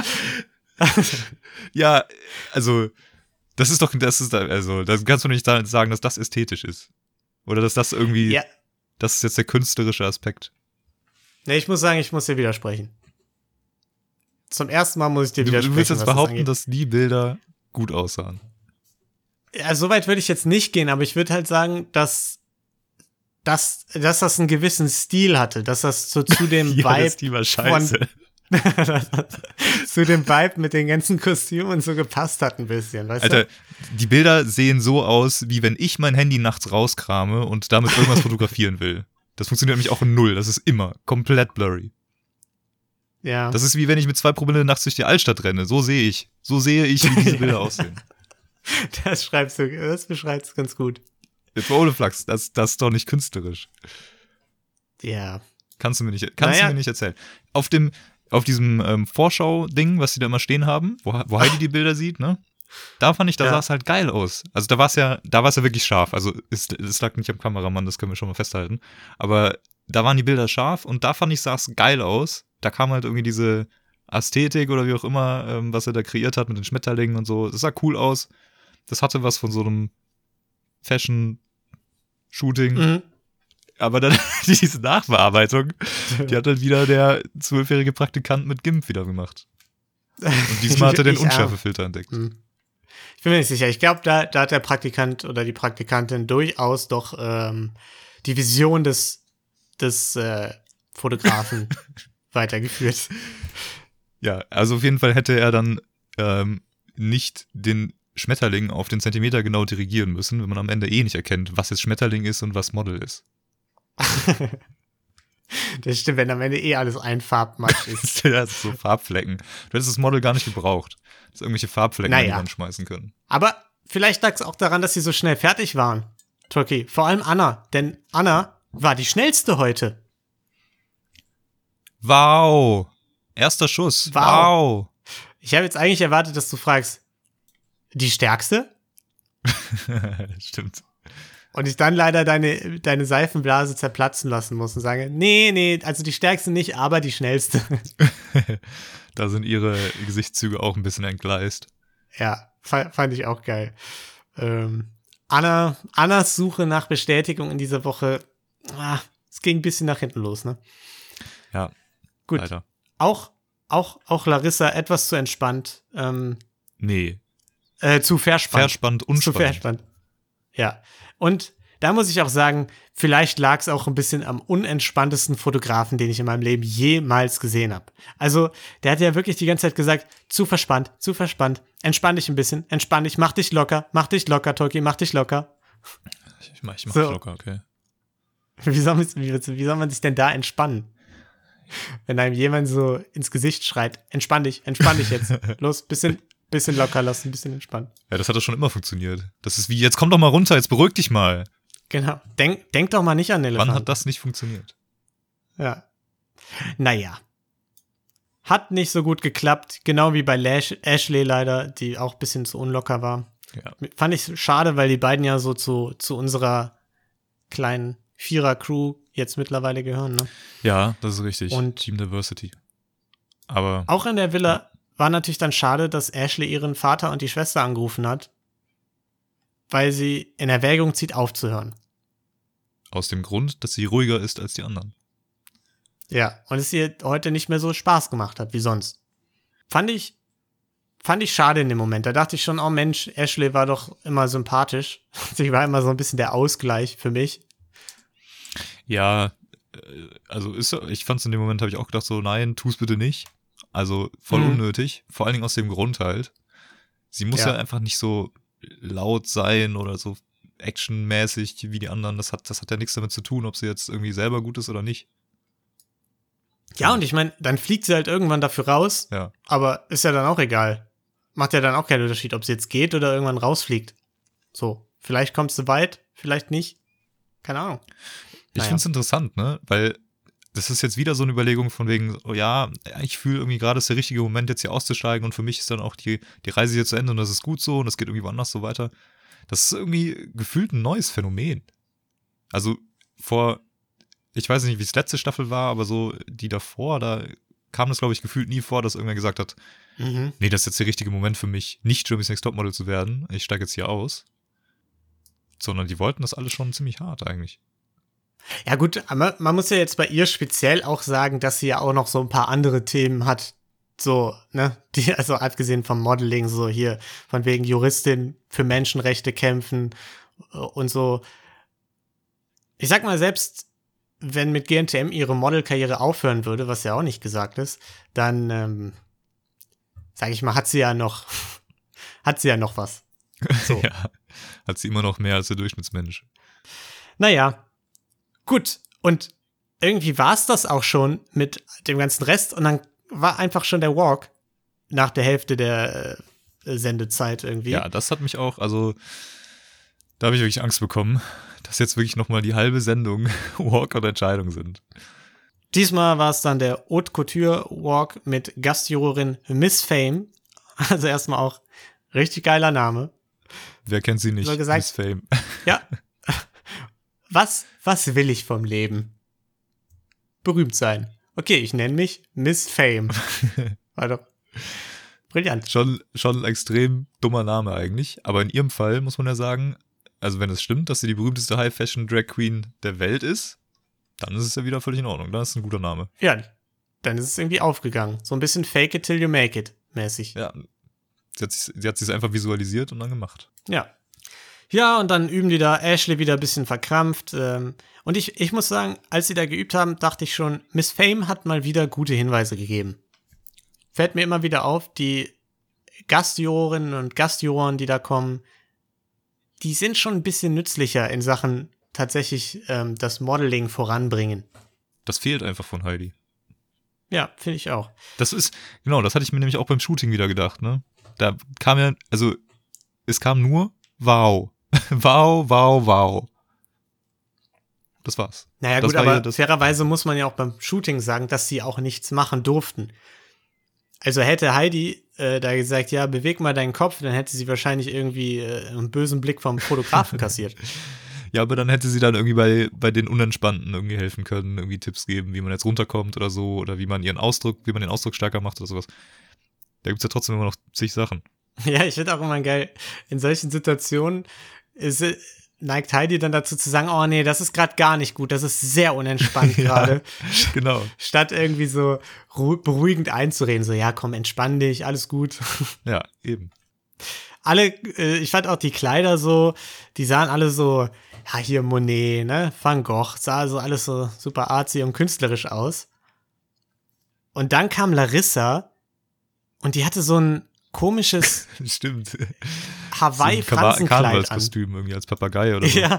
ja, also das kannst du nicht sagen, dass das ästhetisch ist. Oder dass das irgendwie, Ja. das ist jetzt der künstlerische Aspekt. Nee, ich muss sagen, ich muss dir widersprechen. Zum ersten Mal muss ich dir Du widersprechen. willst jetzt was das behaupten, angeht. dass die Bilder gut aussahen. Ja, so weit würde ich jetzt nicht gehen, aber ich würde halt sagen, dass das einen gewissen Stil hatte, dass das so zu dem Vibe die war scheiße. zu dem Vibe mit den ganzen Kostümen und so gepasst hat ein bisschen, weißt Alter, du? die Bilder sehen so aus, wie wenn ich mein Handy nachts rauskrame und damit irgendwas fotografieren will. Das funktioniert nämlich auch in null. Das ist immer komplett blurry. Ja. Das ist wie wenn ich mit 2 Promille nachts durch die Altstadt renne. So sehe ich, wie diese Bilder aussehen. Das beschreibst du ganz gut. Jetzt mal ohne Flachs, das ist doch nicht künstlerisch. Ja. Kannst du mir nicht erzählen. Auf diesem Vorschau-Ding, was die da immer stehen haben, wo Heidi die Bilder sieht, ne? Da fand ich, da sah es halt geil aus. Also da war es ja wirklich scharf. Also es lag nicht am Kameramann, das können wir schon mal festhalten. Aber da waren die Bilder scharf und da fand ich, sah es geil aus. Da kam halt irgendwie diese Ästhetik oder wie auch immer, was er da kreiert hat mit den Schmetterlingen und so. Das sah cool aus. Das hatte was von so einem Fashion-Shooting. Mhm. Aber dann diese Nachbearbeitung, die hat dann wieder der 12-jährige Praktikant mit GIMP wieder gemacht. Und diesmal hat er den Unschärfefilter entdeckt. Ich bin mir nicht sicher. Ich glaube, da hat der Praktikant oder die Praktikantin durchaus doch die Vision des Fotografen weitergeführt. Ja, also auf jeden Fall hätte er dann nicht den Schmetterling auf den Zentimeter genau dirigieren müssen, wenn man am Ende nicht erkennt, was jetzt Schmetterling ist und was Model ist. Das stimmt, wenn am Ende alles ein Farbmatsch ist. Das ist so Farbflecken. Du hättest das Model gar nicht gebraucht. Dass irgendwelche Farbflecken an die Wand schmeißen können. Aber vielleicht lag es auch daran, dass sie so schnell fertig waren. Turkey. Vor allem Anna. Denn Anna war die schnellste heute. Wow. Erster Schuss. Wow. Ich habe jetzt eigentlich erwartet, dass du fragst, die stärkste? Stimmt. Und ich dann leider deine Seifenblase zerplatzen lassen muss und sage, nee, also die stärkste nicht, aber die schnellste. Da sind ihre Gesichtszüge auch ein bisschen entgleist. Ja, fand ich auch geil. Annas Suche nach Bestätigung in dieser Woche, es ging ein bisschen nach hinten los, ne? Ja, gut. Leider. Auch Larissa etwas zu entspannt. Nee. Zu verspannt. Verspannt, unspannend. Zu verspannt. Ja. Und da muss ich auch sagen, vielleicht lag es auch ein bisschen am unentspanntesten Fotografen, den ich in meinem Leben jemals gesehen habe. Also, der hat ja wirklich die ganze Zeit gesagt, zu verspannt, entspann dich ein bisschen, entspann dich, mach dich locker, Tolki, mach dich locker. Ich mach So. locker, okay. Wie soll man sich denn da entspannen? Wenn einem jemand so ins Gesicht schreit, entspann dich jetzt. Los, bisschen locker lassen, ein bisschen entspannen. Ja, das hat doch schon immer funktioniert. Das ist wie, jetzt komm doch mal runter, jetzt beruhig dich mal. Genau. Denk doch mal nicht an den Elefanten. Wann hat das nicht funktioniert? Ja. Naja. Hat nicht so gut geklappt, genau wie bei Ashley leider, die auch ein bisschen zu unlocker war. Ja. Fand ich schade, weil die beiden ja so zu unserer kleinen Vierer-Crew jetzt mittlerweile gehören, ne? Ja, das ist richtig. Und Team Diversity. Aber auch in der Villa war natürlich dann schade, dass Ashley ihren Vater und die Schwester angerufen hat, weil sie in Erwägung zieht, aufzuhören. aus dem Grund, dass sie ruhiger ist als die anderen. Ja, und es ihr heute nicht mehr so Spaß gemacht hat wie sonst. Fand ich fand ich schade in dem Moment. Da dachte ich schon, oh Mensch, Ashley war doch immer sympathisch. Sie war immer so ein bisschen der Ausgleich für mich. Ja, also ich fand es in dem Moment, habe ich auch gedacht so, nein, tu's bitte nicht. Also voll unnötig, vor allen Dingen aus dem Grund halt. Sie muss ja einfach nicht so laut sein oder so actionmäßig wie die anderen. Das hat ja nichts damit zu tun, ob sie jetzt irgendwie selber gut ist oder nicht. Ja, und ich meine, dann fliegt sie halt irgendwann dafür raus, Ja. aber ist ja dann auch egal. Macht ja dann auch keinen Unterschied, ob sie jetzt geht oder irgendwann rausfliegt. So, vielleicht kommst du weit, vielleicht nicht. Keine Ahnung. Ich finde es interessant, ne? Weil das ist jetzt wieder so eine Überlegung von wegen, oh ja, ich fühle irgendwie gerade ist der richtige Moment, jetzt hier auszusteigen und für mich ist dann auch die Reise hier zu Ende und das ist gut so und das geht irgendwie woanders so weiter. Das ist irgendwie gefühlt ein neues Phänomen. Also ich weiß nicht, wie es letzte Staffel war, aber so die davor, da kam das, glaube ich, gefühlt nie vor, dass irgendwer gesagt hat, nee, das ist jetzt der richtige Moment für mich, nicht Germany's Next Topmodel zu werden, ich steige jetzt hier aus. Sondern die wollten das alles schon ziemlich hart eigentlich. Ja gut, aber man muss ja jetzt bei ihr speziell auch sagen, dass sie ja auch noch so ein paar andere Themen hat. So, ne, also abgesehen vom Modeling, so hier von wegen Juristin für Menschenrechte kämpfen und so. Ich sag mal, selbst wenn mit GNTM ihre Modelkarriere aufhören würde, was ja auch nicht gesagt ist, dann, sag ich mal, hat sie ja noch was. So. Ja, hat sie immer noch mehr als der Durchschnittsmensch. Naja, gut. Und irgendwie war es das auch schon mit dem ganzen Rest und dann war einfach schon der Walk nach der Hälfte der Sendezeit irgendwie. Ja, das hat mich auch, also da habe ich wirklich Angst bekommen, dass jetzt wirklich nochmal die halbe Sendung Walk oder Entscheidung sind. Diesmal war es dann der Haute Couture Walk mit Gastjurorin Miss Fame. Also erstmal auch richtig geiler Name. Wer kennt sie nicht? So gesagt, Miss Fame. Ja. Was will ich vom Leben? Berühmt sein. Okay, ich nenne mich Miss Fame. War doch brillant. Schon ein extrem dummer Name eigentlich. Aber in ihrem Fall muss man ja sagen, also wenn es stimmt, dass sie die berühmteste High-Fashion-Drag-Queen der Welt ist, dann ist es ja wieder völlig in Ordnung. Dann ist es ein guter Name. Ja, dann ist es irgendwie aufgegangen. So ein bisschen fake it till you make it mäßig. Ja, sie hat sich einfach visualisiert und dann gemacht. Ja. Ja, und dann üben die da Ashley wieder ein bisschen verkrampft. Und ich muss sagen, als sie da geübt haben, dachte ich schon, Miss Fame hat mal wieder gute Hinweise gegeben. Fällt mir immer wieder auf, die Gastjurorinnen und Gastjuroren, die da kommen, die sind schon ein bisschen nützlicher in Sachen tatsächlich das Modeling voranbringen. Das fehlt einfach von Heidi. Ja, finde ich auch. Das hatte ich mir nämlich auch beim Shooting wieder gedacht, ne? Da kam ja, also es kam nur wow. Wow, wow, wow. Das war's. Naja das gut, aber fairerweise muss man ja auch beim Shooting sagen, dass sie auch nichts machen durften. Also hätte Heidi da gesagt, ja, beweg mal deinen Kopf, dann hätte sie wahrscheinlich irgendwie einen bösen Blick vom Fotografen kassiert. Ja, aber dann hätte sie dann irgendwie bei den Unentspannten irgendwie helfen können, irgendwie Tipps geben, wie man jetzt runterkommt oder so, oder wie man den Ausdruck stärker macht oder sowas. Da gibt's ja trotzdem immer noch zig Sachen. Ja, ich finde auch immer geil, in solchen Situationen neigt Heidi dann dazu zu sagen, oh nee, das ist gerade gar nicht gut, das ist sehr unentspannt gerade. Ja, genau. Statt irgendwie so beruhigend einzureden, so ja, komm, entspann dich, alles gut. Ja, eben. Ich fand auch die Kleider so, die sahen alle so, ja, hier Monet, ne, Van Gogh, sah so alles so super artsy und künstlerisch aus. Und dann kam Larissa und die hatte so ein komisches Stimmt. Hawaii-Franzenkleid an. Karnevalskostüm irgendwie als Papagei oder so. Ja.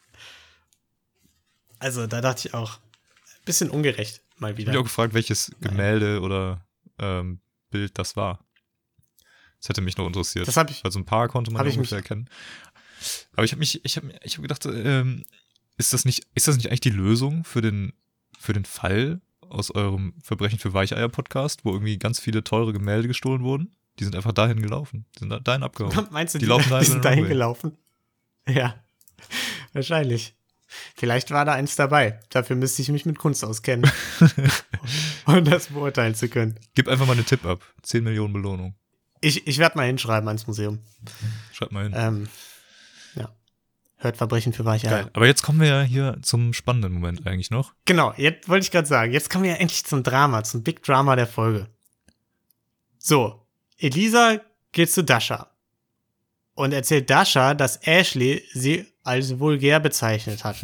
Also da dachte ich auch, ein bisschen ungerecht mal Ich wieder. habe mich auch gefragt, welches Gemälde oder Bild das war. Das hätte mich noch interessiert. Das habe ich. Weil so ein paar konnte man Hab ich ungefähr erkennen. Aber ich habe gedacht, ist das nicht eigentlich die Lösung für den Fall aus eurem Verbrechen für Weicheier-Podcast, wo irgendwie ganz viele teure Gemälde gestohlen wurden? Die sind einfach dahin gelaufen. Die sind dahin abgehauen. Meinst du, die laufen die sind dahin Runway. gelaufen? Ja, wahrscheinlich. Vielleicht war da eins dabei. Dafür müsste ich mich mit Kunst auskennen, um das beurteilen zu können. Gib einfach mal einen Tipp ab. 10 Millionen Belohnung. Ich werde mal hinschreiben ans Museum. Schreib mal hin. Ja. Hört Verbrechen für Weicheier. Geil. Aber jetzt kommen wir ja hier zum spannenden Moment eigentlich noch. Genau, jetzt wollte ich gerade sagen, jetzt kommen wir ja endlich zum Drama, zum Big Drama der Folge. So, Elisa geht zu Dasha und erzählt Dasha, dass Ashley sie als vulgär bezeichnet hat.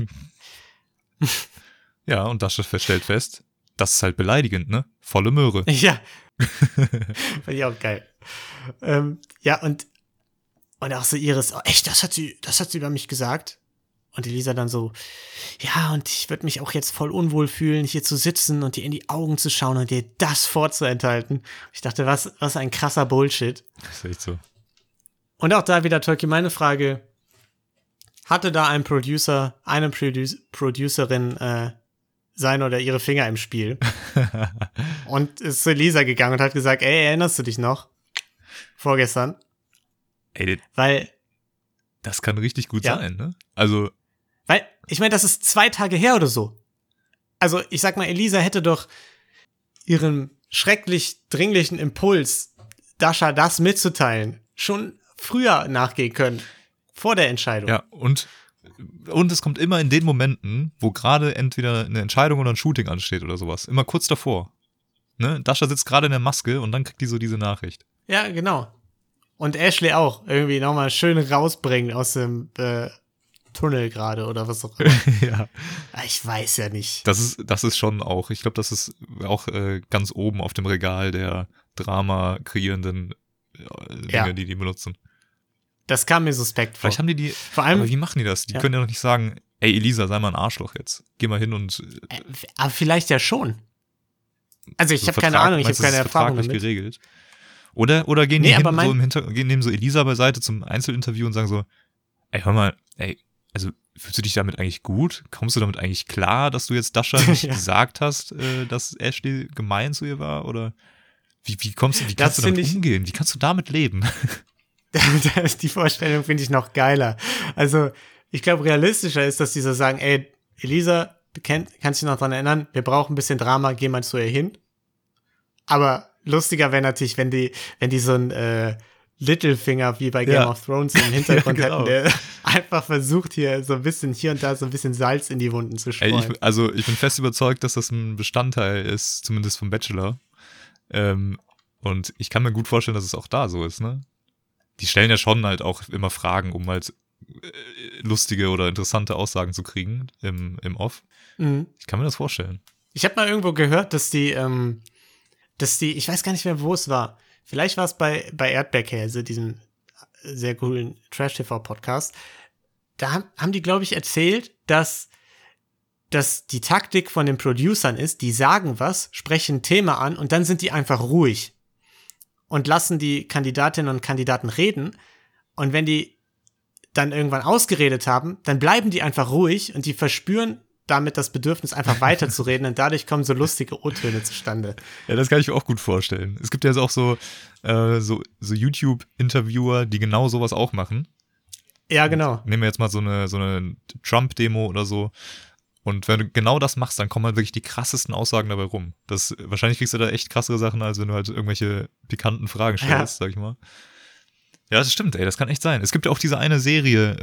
Ja, und Dasha stellt fest, das ist halt beleidigend, ne? Volle Möhre. Ja. Fand ich auch geil. Ja, und auch so Iris, oh, echt, das hat sie über mich gesagt. Und Elisa dann so, ja, und ich würde mich auch jetzt voll unwohl fühlen, hier zu sitzen und dir in die Augen zu schauen und dir das vorzuenthalten. Ich dachte, was ein krasser Bullshit. Das ist echt so. Und auch da wieder, Tolki, meine Frage, hatte da ein Producer, eine Producerin sein oder ihre Finger im Spiel und ist zu Elisa gegangen und hat gesagt, ey, erinnerst du dich noch? Vorgestern? Ey, Weil, das kann richtig gut Ja. sein, ne? Also, weil, ich meine, das ist 2 Tage her oder so. Also, ich sag mal, Elisa hätte doch ihren schrecklich dringlichen Impuls, Dasha das mitzuteilen, schon früher nachgehen können. Vor der Entscheidung. ja, und es kommt immer in den Momenten, wo gerade entweder eine Entscheidung oder ein Shooting ansteht oder sowas. Immer kurz davor. Ne? Dasha sitzt gerade in der Maske und dann kriegt die so diese Nachricht. Ja, genau. Und Ashley auch irgendwie nochmal schön rausbringen aus dem Tunnel gerade oder was auch immer. Ja. Ich weiß ja nicht. Das ist schon auch, ich glaube, das ist auch ganz oben auf dem Regal der Drama kreierenden Dinge, Ja. die benutzen. Das kam mir suspekt vor. Vielleicht haben die, Vor allem, aber wie machen die das? Die Ja. können ja noch nicht sagen, ey Elisa, sei mal ein Arschloch jetzt. Geh mal hin und aber vielleicht ja schon. Also ich so habe keine Vertrag- Ahnung, ich habe meinst du, das keine ist Erfahrung vertraglich damit. geregelt. Oder gehen die Nee, hin, aber so im Hintergrund, nehmen so Elisa beiseite zum Einzelinterview und sagen so, ey, hör mal, ey, also fühlst du dich damit eigentlich gut? Kommst du damit eigentlich klar, dass du jetzt Dasha nicht Ja. gesagt hast, dass Ashley gemein zu ihr war? Oder wie Das kannst du damit find ich- umgehen? Wie kannst du damit leben? Die Vorstellung finde ich noch geiler. Also, ich glaube, realistischer ist, dass die so sagen, ey, Elisa, kannst du dich noch dran erinnern, wir brauchen ein bisschen Drama, geh mal zu ihr hin. Aber lustiger wäre natürlich, wenn die so ein Littlefinger wie bei Game Ja. of Thrones im Hintergrund Ja, genau. hätten, der einfach versucht, hier so ein bisschen hier und da so ein bisschen Salz in die Wunden zu Ey, streuen. ich bin fest überzeugt, dass das ein Bestandteil ist, zumindest vom Bachelor. Und ich kann mir gut vorstellen, dass es auch da so ist, ne? Die stellen ja schon halt auch immer Fragen, um halt lustige oder interessante Aussagen zu kriegen im Off. Mhm. Ich kann mir das vorstellen. Ich habe mal irgendwo gehört, dass die, ich weiß gar nicht mehr, wo es war. Vielleicht war es bei Erdbeerkäse, diesem sehr coolen Trash-TV-Podcast. Da haben die, glaube ich, erzählt, dass die Taktik von den Producern ist, die sagen was, sprechen ein Thema an und dann sind die einfach ruhig und lassen die Kandidatinnen und Kandidaten reden. Und wenn die dann irgendwann ausgeredet haben, dann bleiben die einfach ruhig und die verspüren damit das Bedürfnis, einfach weiterzureden und dadurch kommen so lustige O-Töne zustande. Ja, das kann ich mir auch gut vorstellen. Es gibt ja auch so YouTube-Interviewer, die genau sowas auch machen. Ja, genau. Nehmen wir jetzt mal so eine Trump-Demo oder so. Und wenn du genau das machst, dann kommen halt wirklich die krassesten Aussagen dabei rum. Wahrscheinlich kriegst du da echt krassere Sachen, als wenn du halt irgendwelche pikanten Fragen stellst, sag ich mal. Ja, das stimmt, ey, das kann echt sein. Es gibt ja auch diese eine Serie,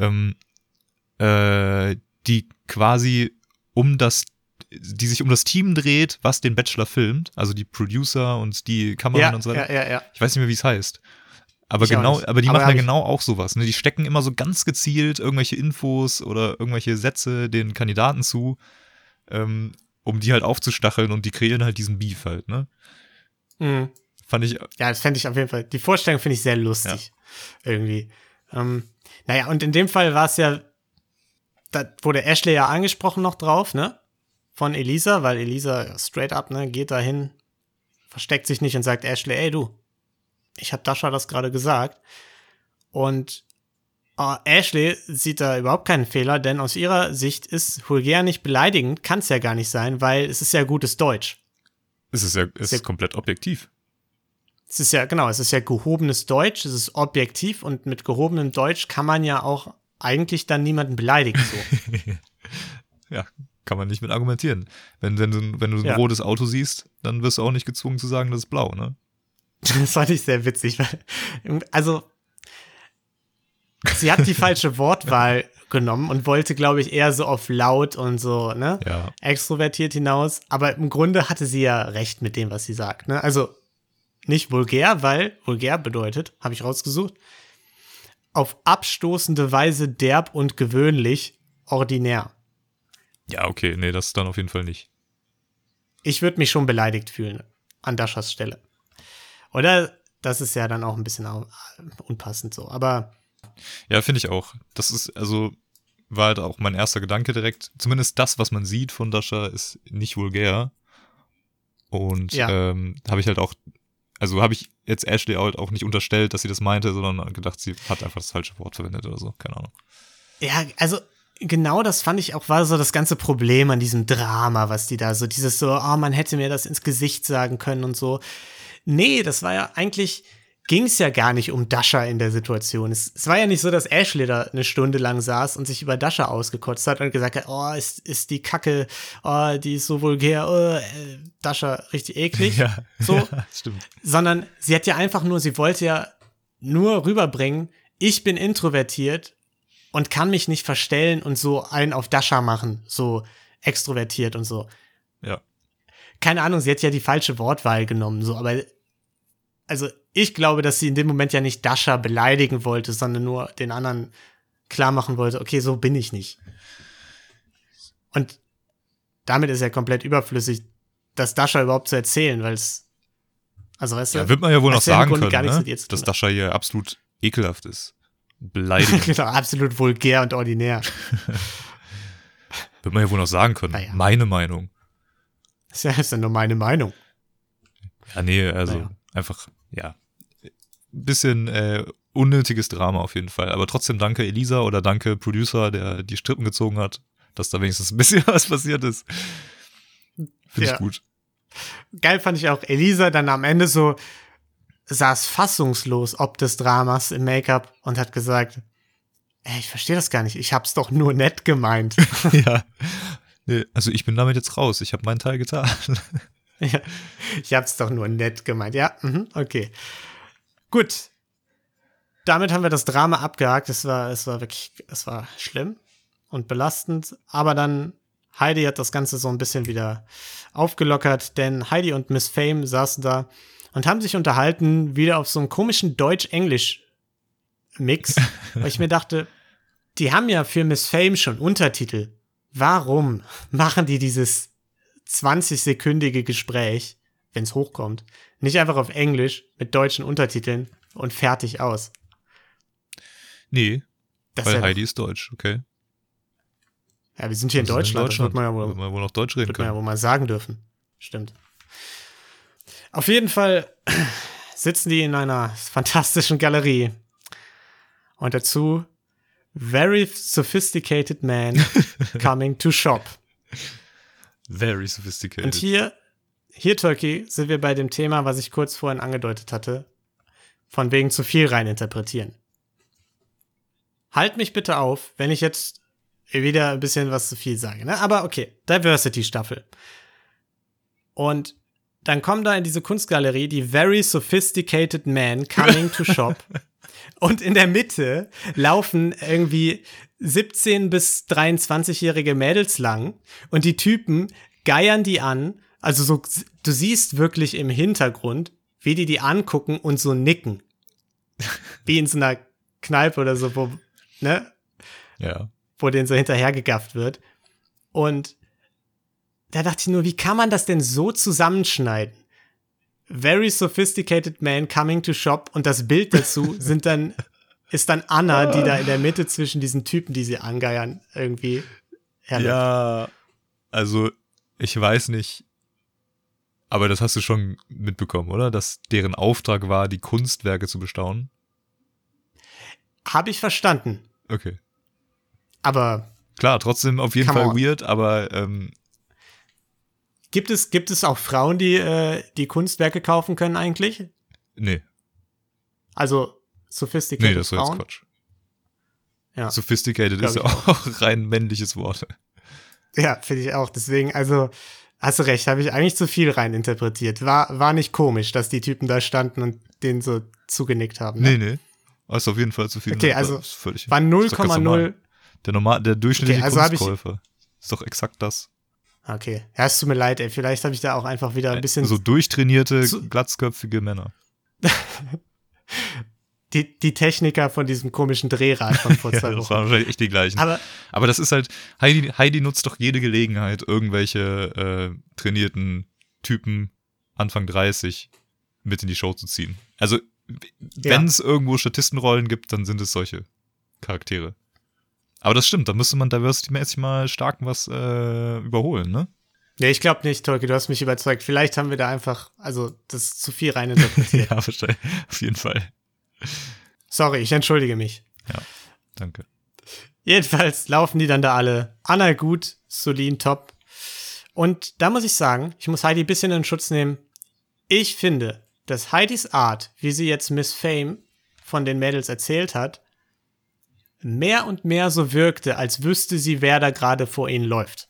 die quasi die sich um das Team dreht, was den Bachelor filmt, also die Producer und die Kameramann und so weiter. Ja. Ich weiß nicht mehr, wie es heißt. Aber Ich auch genau, nicht. aber die Aber machen ja hab ich- genau auch sowas. Ne? Die stecken immer so ganz gezielt irgendwelche Infos oder irgendwelche Sätze den Kandidaten zu, um die halt aufzustacheln und die kreieren halt diesen Beef halt, ne? Mhm. Fand ich, Ja, das fände ich auf jeden Fall, die Vorstellung finde ich sehr lustig. Irgendwie. Naja, und in dem Fall war es ja, da wurde Ashley ja angesprochen noch drauf, ne? Von Elisa, weil Elisa straight up, ne, geht dahin, versteckt sich nicht und sagt Ashley, ey du, ich hab Dasha das gerade gesagt. Und Ashley sieht da überhaupt keinen Fehler, denn aus ihrer Sicht ist vulgär nicht beleidigend, kann es ja gar nicht sein, weil es ist ja gutes Deutsch. es ist komplett objektiv. Es ist ja gehobenes Deutsch, es ist objektiv und mit gehobenem Deutsch kann man ja auch eigentlich dann niemanden beleidigen, so. Ja, kann man nicht mit argumentieren. Wenn du ein Ja. rotes Auto siehst, dann wirst du auch nicht gezwungen zu sagen, das ist blau, ne? Das fand ich sehr witzig, weil, also, sie hat die falsche Wortwahl genommen und wollte, glaube ich, eher so auf laut und so, ne? Ja. Extrovertiert hinaus, aber im Grunde hatte sie ja recht mit dem, was sie sagt, ne? Also, nicht vulgär, weil vulgär bedeutet, habe ich rausgesucht, auf abstoßende Weise derb und gewöhnlich, ordinär. Ja, okay, nee, das dann auf jeden Fall nicht. Ich würde mich schon beleidigt fühlen an Daschas Stelle. Oder das ist ja dann auch ein bisschen unpassend so, aber Ja, finde ich auch. Das ist, also, war halt auch mein erster Gedanke direkt. Zumindest das, was man sieht von Dasha, ist nicht vulgär. Und Ja. habe ich halt auch, also habe ich jetzt Ashley auch nicht unterstellt, dass sie das meinte, sondern gedacht, sie hat einfach das falsche Wort verwendet oder so. Keine Ahnung. ja, also genau das fand ich auch, war so das ganze Problem an diesem Drama, was die da so, dieses so, oh, man hätte mir das ins Gesicht sagen können und so. Nee, das war ja eigentlich, ging es ja gar nicht um Dasha in der Situation. Es war ja nicht so, dass Ashley da eine Stunde lang saß und sich über Dasha ausgekotzt hat und gesagt hat, oh, ist die Kacke, oh, die ist so vulgär, oh, Dasha richtig eklig. Ja, So. ja, stimmt. Sondern sie hat ja einfach nur, sie wollte ja nur rüberbringen, ich bin introvertiert und kann mich nicht verstellen und so einen auf Dasha machen, so extrovertiert und so. Ja. Keine Ahnung, sie hat ja die falsche Wortwahl genommen, so, aber also ich glaube, dass sie in dem Moment ja nicht Dasha beleidigen wollte, sondern nur den anderen klar machen wollte, okay, so bin ich nicht. Und damit ist ja komplett überflüssig, das Dasha überhaupt zu erzählen, weil es, also weißt du, Ja, wird man ja wohl noch das hat ja im sagen Grunde gar können, nichts ne? mit ihr zu tun. Dass Dasha hier absolut ekelhaft ist. Beleidigend. Genau, absolut vulgär und ordinär. Wird man ja wohl noch sagen können. Naja. Meine Meinung. Das ist ja nur meine Meinung. Ja, nee, also Naja. einfach, ja. Bisschen unnötiges Drama auf jeden Fall. Aber trotzdem danke Elisa oder danke Producer, der die Strippen gezogen hat, dass da wenigstens ein bisschen was passiert ist. Finde Ja. ich gut. Geil fand ich auch Elisa dann am Ende so saß fassungslos ob des Dramas im Make-up und hat gesagt, ey, ich verstehe das gar nicht, ich hab's doch nur nett gemeint. Ja. Nee, also ich bin damit jetzt raus. Ich habe meinen Teil getan. Ja, ich hab's doch nur nett gemeint. Ja, okay. Gut. Damit haben wir das Drama abgehakt. Es war schlimm und belastend. Aber dann, Heidi hat das Ganze so ein bisschen wieder aufgelockert, denn Heidi und Miss Fame saßen da und haben sich unterhalten, wieder auf so einem komischen Deutsch-Englisch-Mix, weil ich mir dachte, die haben ja für Miss Fame schon Untertitel. Warum machen die dieses 20-sekündige Gespräch, wenn es hochkommt, nicht einfach auf Englisch mit deutschen Untertiteln und fertig aus? Nee, Das weil wär Heidi ist deutsch, okay. Ja, wir sind hier in Wir sind Deutschland, das wird man ja Wird man wohl noch Deutsch reden wird man ja können. wohl mal sagen dürfen. Stimmt. Auf jeden Fall sitzen die in einer fantastischen Galerie. Und dazu very sophisticated man coming to shop. Very sophisticated. Und hier, Turkey, sind wir bei dem Thema, was ich kurz vorhin angedeutet hatte, von wegen zu viel reininterpretieren. Halt mich bitte auf, wenn ich jetzt wieder ein bisschen was zu viel sage, ne? Aber okay, Diversity-Staffel. Und dann kommen da in diese Kunstgalerie die very sophisticated men coming to shop. Und in der Mitte laufen irgendwie 17- bis 23-jährige Mädels lang und die Typen geiern die an. Also so, du siehst wirklich im Hintergrund, wie die angucken und so nicken. Wie in so einer Kneipe oder so, wo, ne? Ja. Wo denen so hinterhergegafft wird. Und da dachte ich nur, wie kann man das denn so zusammenschneiden? Very sophisticated man coming to shop und das Bild dazu ist dann Anna, die da in der Mitte zwischen diesen Typen, die sie angeiern, irgendwie herläuft. Ja, also ich weiß nicht, aber das hast du schon mitbekommen, oder? Dass deren Auftrag war, die Kunstwerke zu bestaunen? Habe ich verstanden. Okay. Aber Klar, trotzdem auf jeden Come Fall on. weird, aber gibt es auch Frauen, die Kunstwerke kaufen können eigentlich? nee, Also sophisticated das ist jetzt Frauen? Quatsch. Ja. Sophisticated Glaub ist ja ich auch rein männliches Wort. Ja, finde ich auch. Deswegen, also, hast du recht, habe ich eigentlich zu viel reininterpretiert. War nicht komisch, dass die Typen da standen und denen so zugenickt haben. Ne? Nee. Das ist auf jeden Fall zu viel. Okay, also, Das ist völlig, War ist doch ganz normal. 0,0. Der durchschnittliche Okay, also hab ich- Kunstkäufer. Ist doch exakt das. Okay. Ja, es tut mir leid, ey. Vielleicht habe ich da auch einfach wieder ein bisschen So durchtrainierte, zu- glatzköpfige Männer. die Techniker von diesem komischen Drehrad von vor Ja, 2 das Wochen. waren wahrscheinlich echt die gleichen. Aber Das ist halt, Heidi nutzt doch jede Gelegenheit, irgendwelche trainierten Typen Anfang 30 mit in die Show zu ziehen. Also, wenn es irgendwo Statistenrollen gibt, dann sind es solche Charaktere. Aber das stimmt, da müsste man diversity-mäßig mal stark was überholen, ne? nee, ich glaube nicht, Tolki, du hast mich überzeugt. Vielleicht haben wir da einfach, also das ist zu viel reininterpretiert. Ja, wahrscheinlich. Auf jeden Fall. Sorry, ich entschuldige mich. Ja, danke. Jedenfalls laufen die dann da alle. Anna gut, Solin top. Und da muss ich sagen, ich muss Heidi ein bisschen in Schutz nehmen. Ich finde, dass Heidis Art, wie sie jetzt Miss Fame von den Mädels erzählt hat, mehr und mehr so wirkte, als wüsste sie, wer da gerade vor ihnen läuft.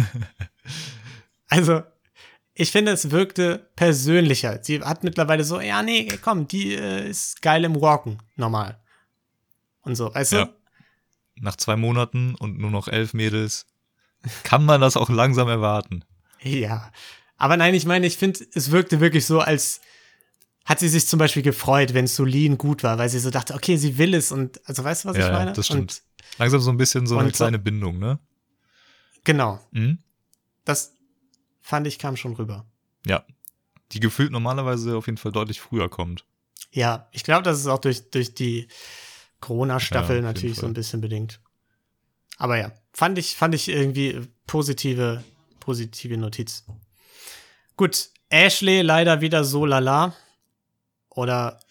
Also, ich finde, es wirkte persönlicher. Sie hat mittlerweile so, ja, nee, komm, die ist geil im Walken, normal. Und so, weißt Ja. du? Nach 2 Monaten und nur noch 11 Mädels kann man das auch langsam erwarten. Ja. Aber nein, ich meine, ich finde, es wirkte wirklich so, als hat sie sich zum Beispiel gefreut, wenn Solin gut war, weil sie so dachte, okay, sie will es und, also weißt du, was ich Ja, meine? das stimmt. Langsam so ein bisschen so eine und so- kleine Bindung, ne? Genau. Mhm. Das fand ich, kam schon rüber. Ja. Die gefühlt normalerweise auf jeden Fall deutlich früher kommt. Ja, ich glaube, das ist auch durch die Corona-Staffel Ja, auf jeden natürlich so Fall. ein bisschen bedingt. Aber ja, fand ich irgendwie positive Notiz. Gut, Ashley leider wieder so lala. Oder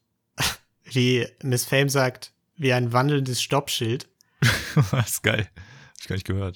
wie Miss Fame sagt, wie ein wandelndes Stoppschild. Das ist geil. Hab ich gar nicht gehört.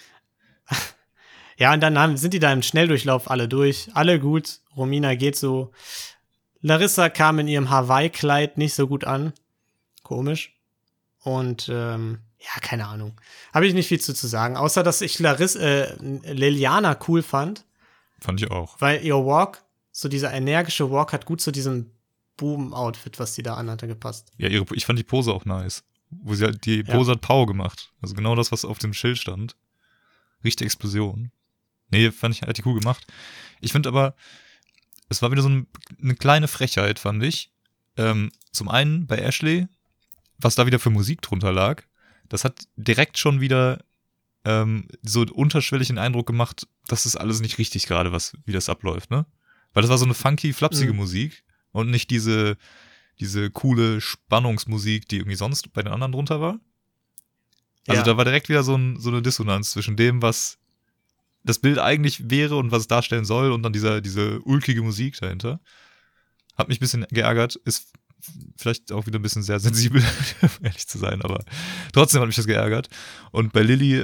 Ja, und dann sind die da im Schnelldurchlauf alle durch. Alle gut. Romina geht so. Larissa kam in ihrem Hawaii-Kleid nicht so gut an. Komisch. Und, ja, keine Ahnung. Habe ich nicht viel zu sagen. Außer, dass ich Liliana cool fand. Fand ich auch. Weil ihr Walk, so dieser energische Walk, hat gut zu diesem Boom-Outfit, was die da anhatte, gepasst. Ja, ich fand die Pose auch nice. Wo sie halt, die Pose hat Pow gemacht. Also genau das, was auf dem Schild stand. Richtige Explosion. Nee, hat die cool gemacht. Ich finde aber, es war wieder so eine kleine Frechheit, fand ich. Zum einen bei Ashley, was da wieder für Musik drunter lag, das hat direkt schon wieder so unterschwellig den Eindruck gemacht, das ist alles nicht richtig gerade, wie das abläuft, ne? Weil das war so eine funky, flapsige Musik und nicht diese coole Spannungsmusik, die irgendwie sonst bei den anderen drunter war. Also da war direkt wieder so eine Dissonanz zwischen dem, was das Bild eigentlich wäre und was es darstellen soll und dann diese ulkige Musik dahinter. Hat mich ein bisschen geärgert, ist vielleicht auch wieder ein bisschen sehr sensibel, um ehrlich zu sein, aber trotzdem hat mich das geärgert. Und bei Lilly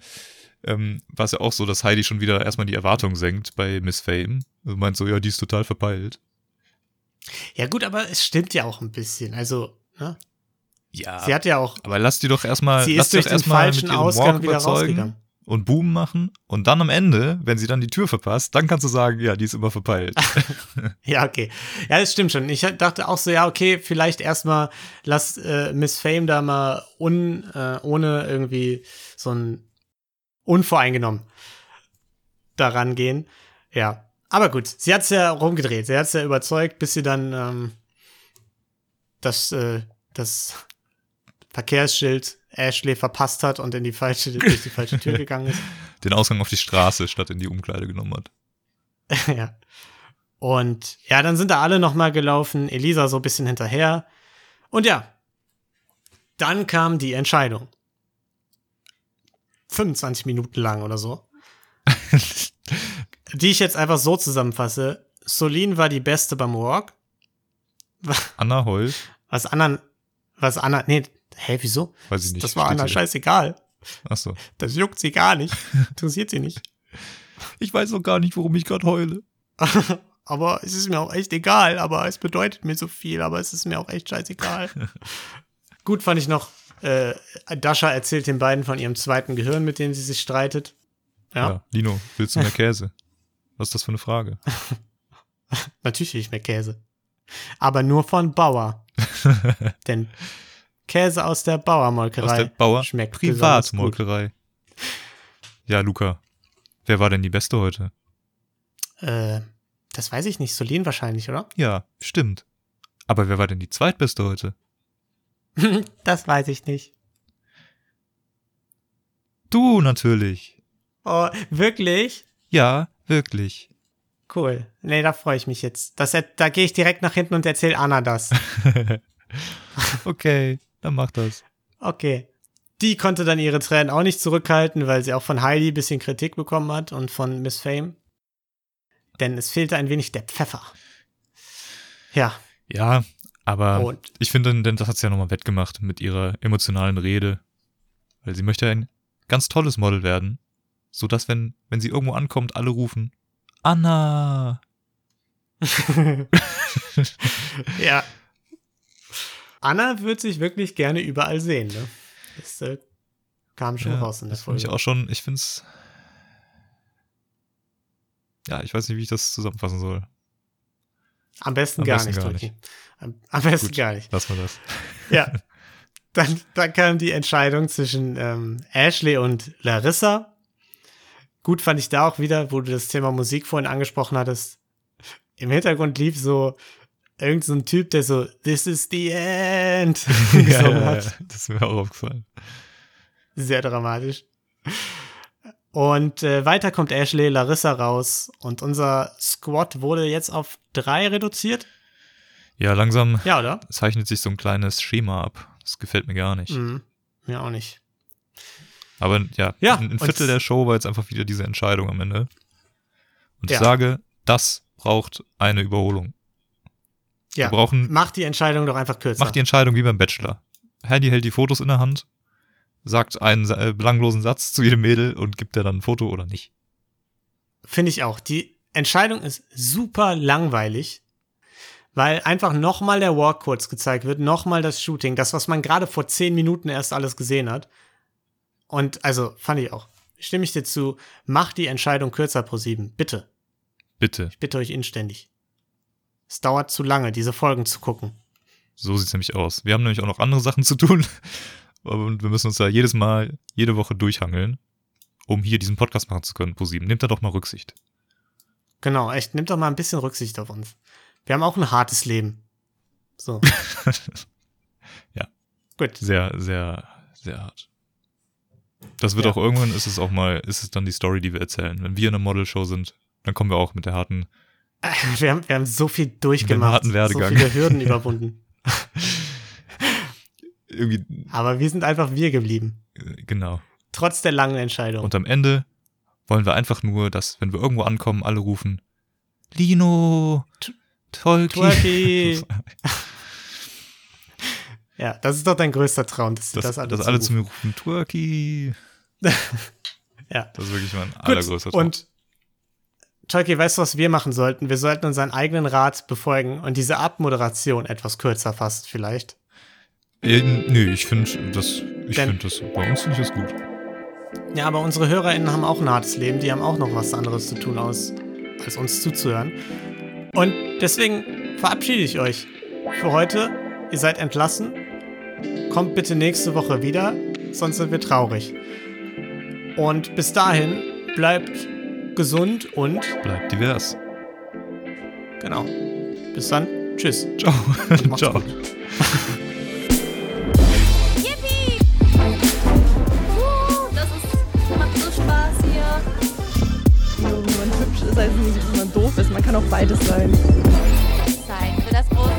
war es ja auch so, dass Heidi schon wieder erstmal die Erwartung senkt bei Miss Fame. Also meint so, ja, die ist total verpeilt. Ja, gut, aber es stimmt ja auch ein bisschen. Also, ne? Ja, Sie hat ja auch, aber lass die doch erstmal sie ist durch den falschen Ausgang wieder rausgegangen. und Boom machen und dann am Ende, wenn sie dann die Tür verpasst, dann kannst du sagen, ja, die ist immer verpeilt. Ja, okay. Ja, das stimmt schon. Ich dachte auch so, ja, okay, vielleicht erstmal lass Miss Fame da mal ohne irgendwie so ein unvoreingenommen daran gehen. Ja. Aber gut, sie hat es ja rumgedreht. Sie hat es ja überzeugt, bis sie dann das Verkehrsschild Ashley verpasst hat und durch die falsche Tür gegangen ist. Den Ausgang auf die Straße statt in die Umkleide genommen hat. Ja. Und ja, dann sind da alle nochmal gelaufen, Elisa so ein bisschen hinterher. Und ja, dann kam die Entscheidung. 25 Minuten lang oder so. Die ich jetzt einfach so zusammenfasse. Solin war die Beste beim Walk. Anna heult. Was Anna, nee, wieso? Weiß ich nicht. Das war Steht Anna hier. scheißegal. Achso. Das juckt sie gar nicht. Interessiert sie nicht. Ich weiß auch gar nicht, warum ich gerade heule. Aber es ist mir auch echt egal, aber es bedeutet mir so viel, aber es ist mir auch echt scheißegal. Gut fand ich noch, Dasha erzählt den beiden von ihrem zweiten Gehirn, mit dem sie sich streitet. Ja. Lino, willst du mehr Käse? Was ist das für eine Frage? Natürlich will ich mehr Käse. Aber nur von Bauer. Denn Käse aus der Bauermolkerei Aus der Bauer schmeckt besonders gut. Privatmolkerei. Ja, Luca. Wer war denn die Beste heute? Das weiß ich nicht. Solin wahrscheinlich, oder? Ja, stimmt. Aber wer war denn die Zweitbeste heute? Das weiß ich nicht. Du natürlich. Oh, wirklich? Ja, wirklich. Cool. Nee, da freue ich mich jetzt. Da gehe ich direkt nach hinten und erzähle Anna das. Okay, dann mach das. Okay. Die konnte dann ihre Tränen auch nicht zurückhalten, weil sie auch von Heidi ein bisschen Kritik bekommen hat und von Miss Fame. Denn es fehlte ein wenig der Pfeffer. Ja. Ja, aber Und ich finde, denn das hat sie ja nochmal wettgemacht mit ihrer emotionalen Rede. Weil sie möchte ein ganz tolles Model werden. Sodass, wenn sie irgendwo ankommt, alle rufen, Anna! ja. Anna wird sich wirklich gerne überall sehen, ne? Das kam schon raus in der das finde Folge. ich auch schon, ich finde es. Ja, ich weiß nicht, wie ich das zusammenfassen soll. Am besten Am gar besten nicht, gar Drücki. Am besten Gut. gar nicht. Lassen wir das. Ja. Dann kam die Entscheidung zwischen Ashley und Larissa. Gut fand ich da auch wieder, wo du das Thema Musik vorhin angesprochen hattest. Im Hintergrund lief so irgend so ein Typ, der so This is the end gesungen hat. Das ist mir auch aufgefallen. Sehr dramatisch. Und weiter kommt Ashley, Larissa raus und unser Squad wurde jetzt auf 3 reduziert. Ja, langsam Ja, oder? zeichnet sich so ein kleines Schema ab. Das gefällt mir gar nicht. Mhm. Mir auch nicht. Aber ja, Ja, ein und- Viertel der Show war jetzt einfach wieder diese Entscheidung am Ende. Und ich Ja. sage, das braucht eine Überholung. Ja, Wir brauchen, mach die Entscheidung doch einfach kürzer. macht die Entscheidung wie beim Bachelor. Heidi hält die Fotos in der Hand, sagt einen belanglosen Satz zu jedem Mädel und gibt der dann ein Foto oder nicht. Finde ich auch. Die Entscheidung ist super langweilig, weil einfach nochmal der Walk kurz gezeigt wird, nochmal das Shooting, das, was man gerade vor 10 Minuten erst alles gesehen hat. Und also, fand ich auch. Stimme ich dir zu, mach die Entscheidung kürzer, Pro7. Bitte. Bitte. Ich bitte euch inständig. Es dauert zu lange, diese Folgen zu gucken. So sieht's nämlich aus. Wir haben nämlich auch noch andere Sachen zu tun. Und wir müssen uns da jede Woche durchhangeln, um hier diesen Podcast machen zu können, Pro7. Nehmt da doch mal Rücksicht. Genau, echt, nehmt doch mal ein bisschen Rücksicht auf uns. Wir haben auch ein hartes Leben. So. Ja. Gut. Sehr, sehr, sehr hart. Das wird Ja. auch irgendwann, ist es dann die Story, die wir erzählen. Wenn wir in einer Modelshow sind, dann kommen wir auch mit der harten, Wir haben so viel durchgemacht, harten so Werdegang. viele Hürden überwunden. irgendwie, Aber wir sind einfach wir geblieben. genau. Trotz der langen Entscheidung. Und am Ende wollen wir einfach nur, dass, wenn wir irgendwo ankommen, alle rufen, Lino, Tolki. Twerky. Ja, das ist doch dein größter Traum, dass Dass alle alle zu zurufen. mir rufen, Twerky. Ja. Das ist wirklich mein Gut, allergrößter Traum. und Tolki, weißt du, was wir machen sollten? Wir sollten unseren eigenen Rat befolgen und diese Abmoderation etwas kürzer fassen vielleicht. Nö, ich finde das, Denn- bei uns finde ich das gut. Ja, aber unsere HörerInnen haben auch ein hartes Leben, die haben auch noch was anderes zu tun, als uns zuzuhören. Und deswegen verabschiede ich euch für heute. Ihr seid entlassen. Kommt bitte nächste Woche wieder, sonst sind wir traurig. Und bis dahin, bleibt gesund und Bleibt divers. genau. Bis dann. Tschüss. Ciao. Macht's Ciao. gut. Yippie! Macht so Spaß hier. Nur wenn man hübsch ist, heißt es nicht, dass man doof ist. Man kann auch beides sein. Zeit für das große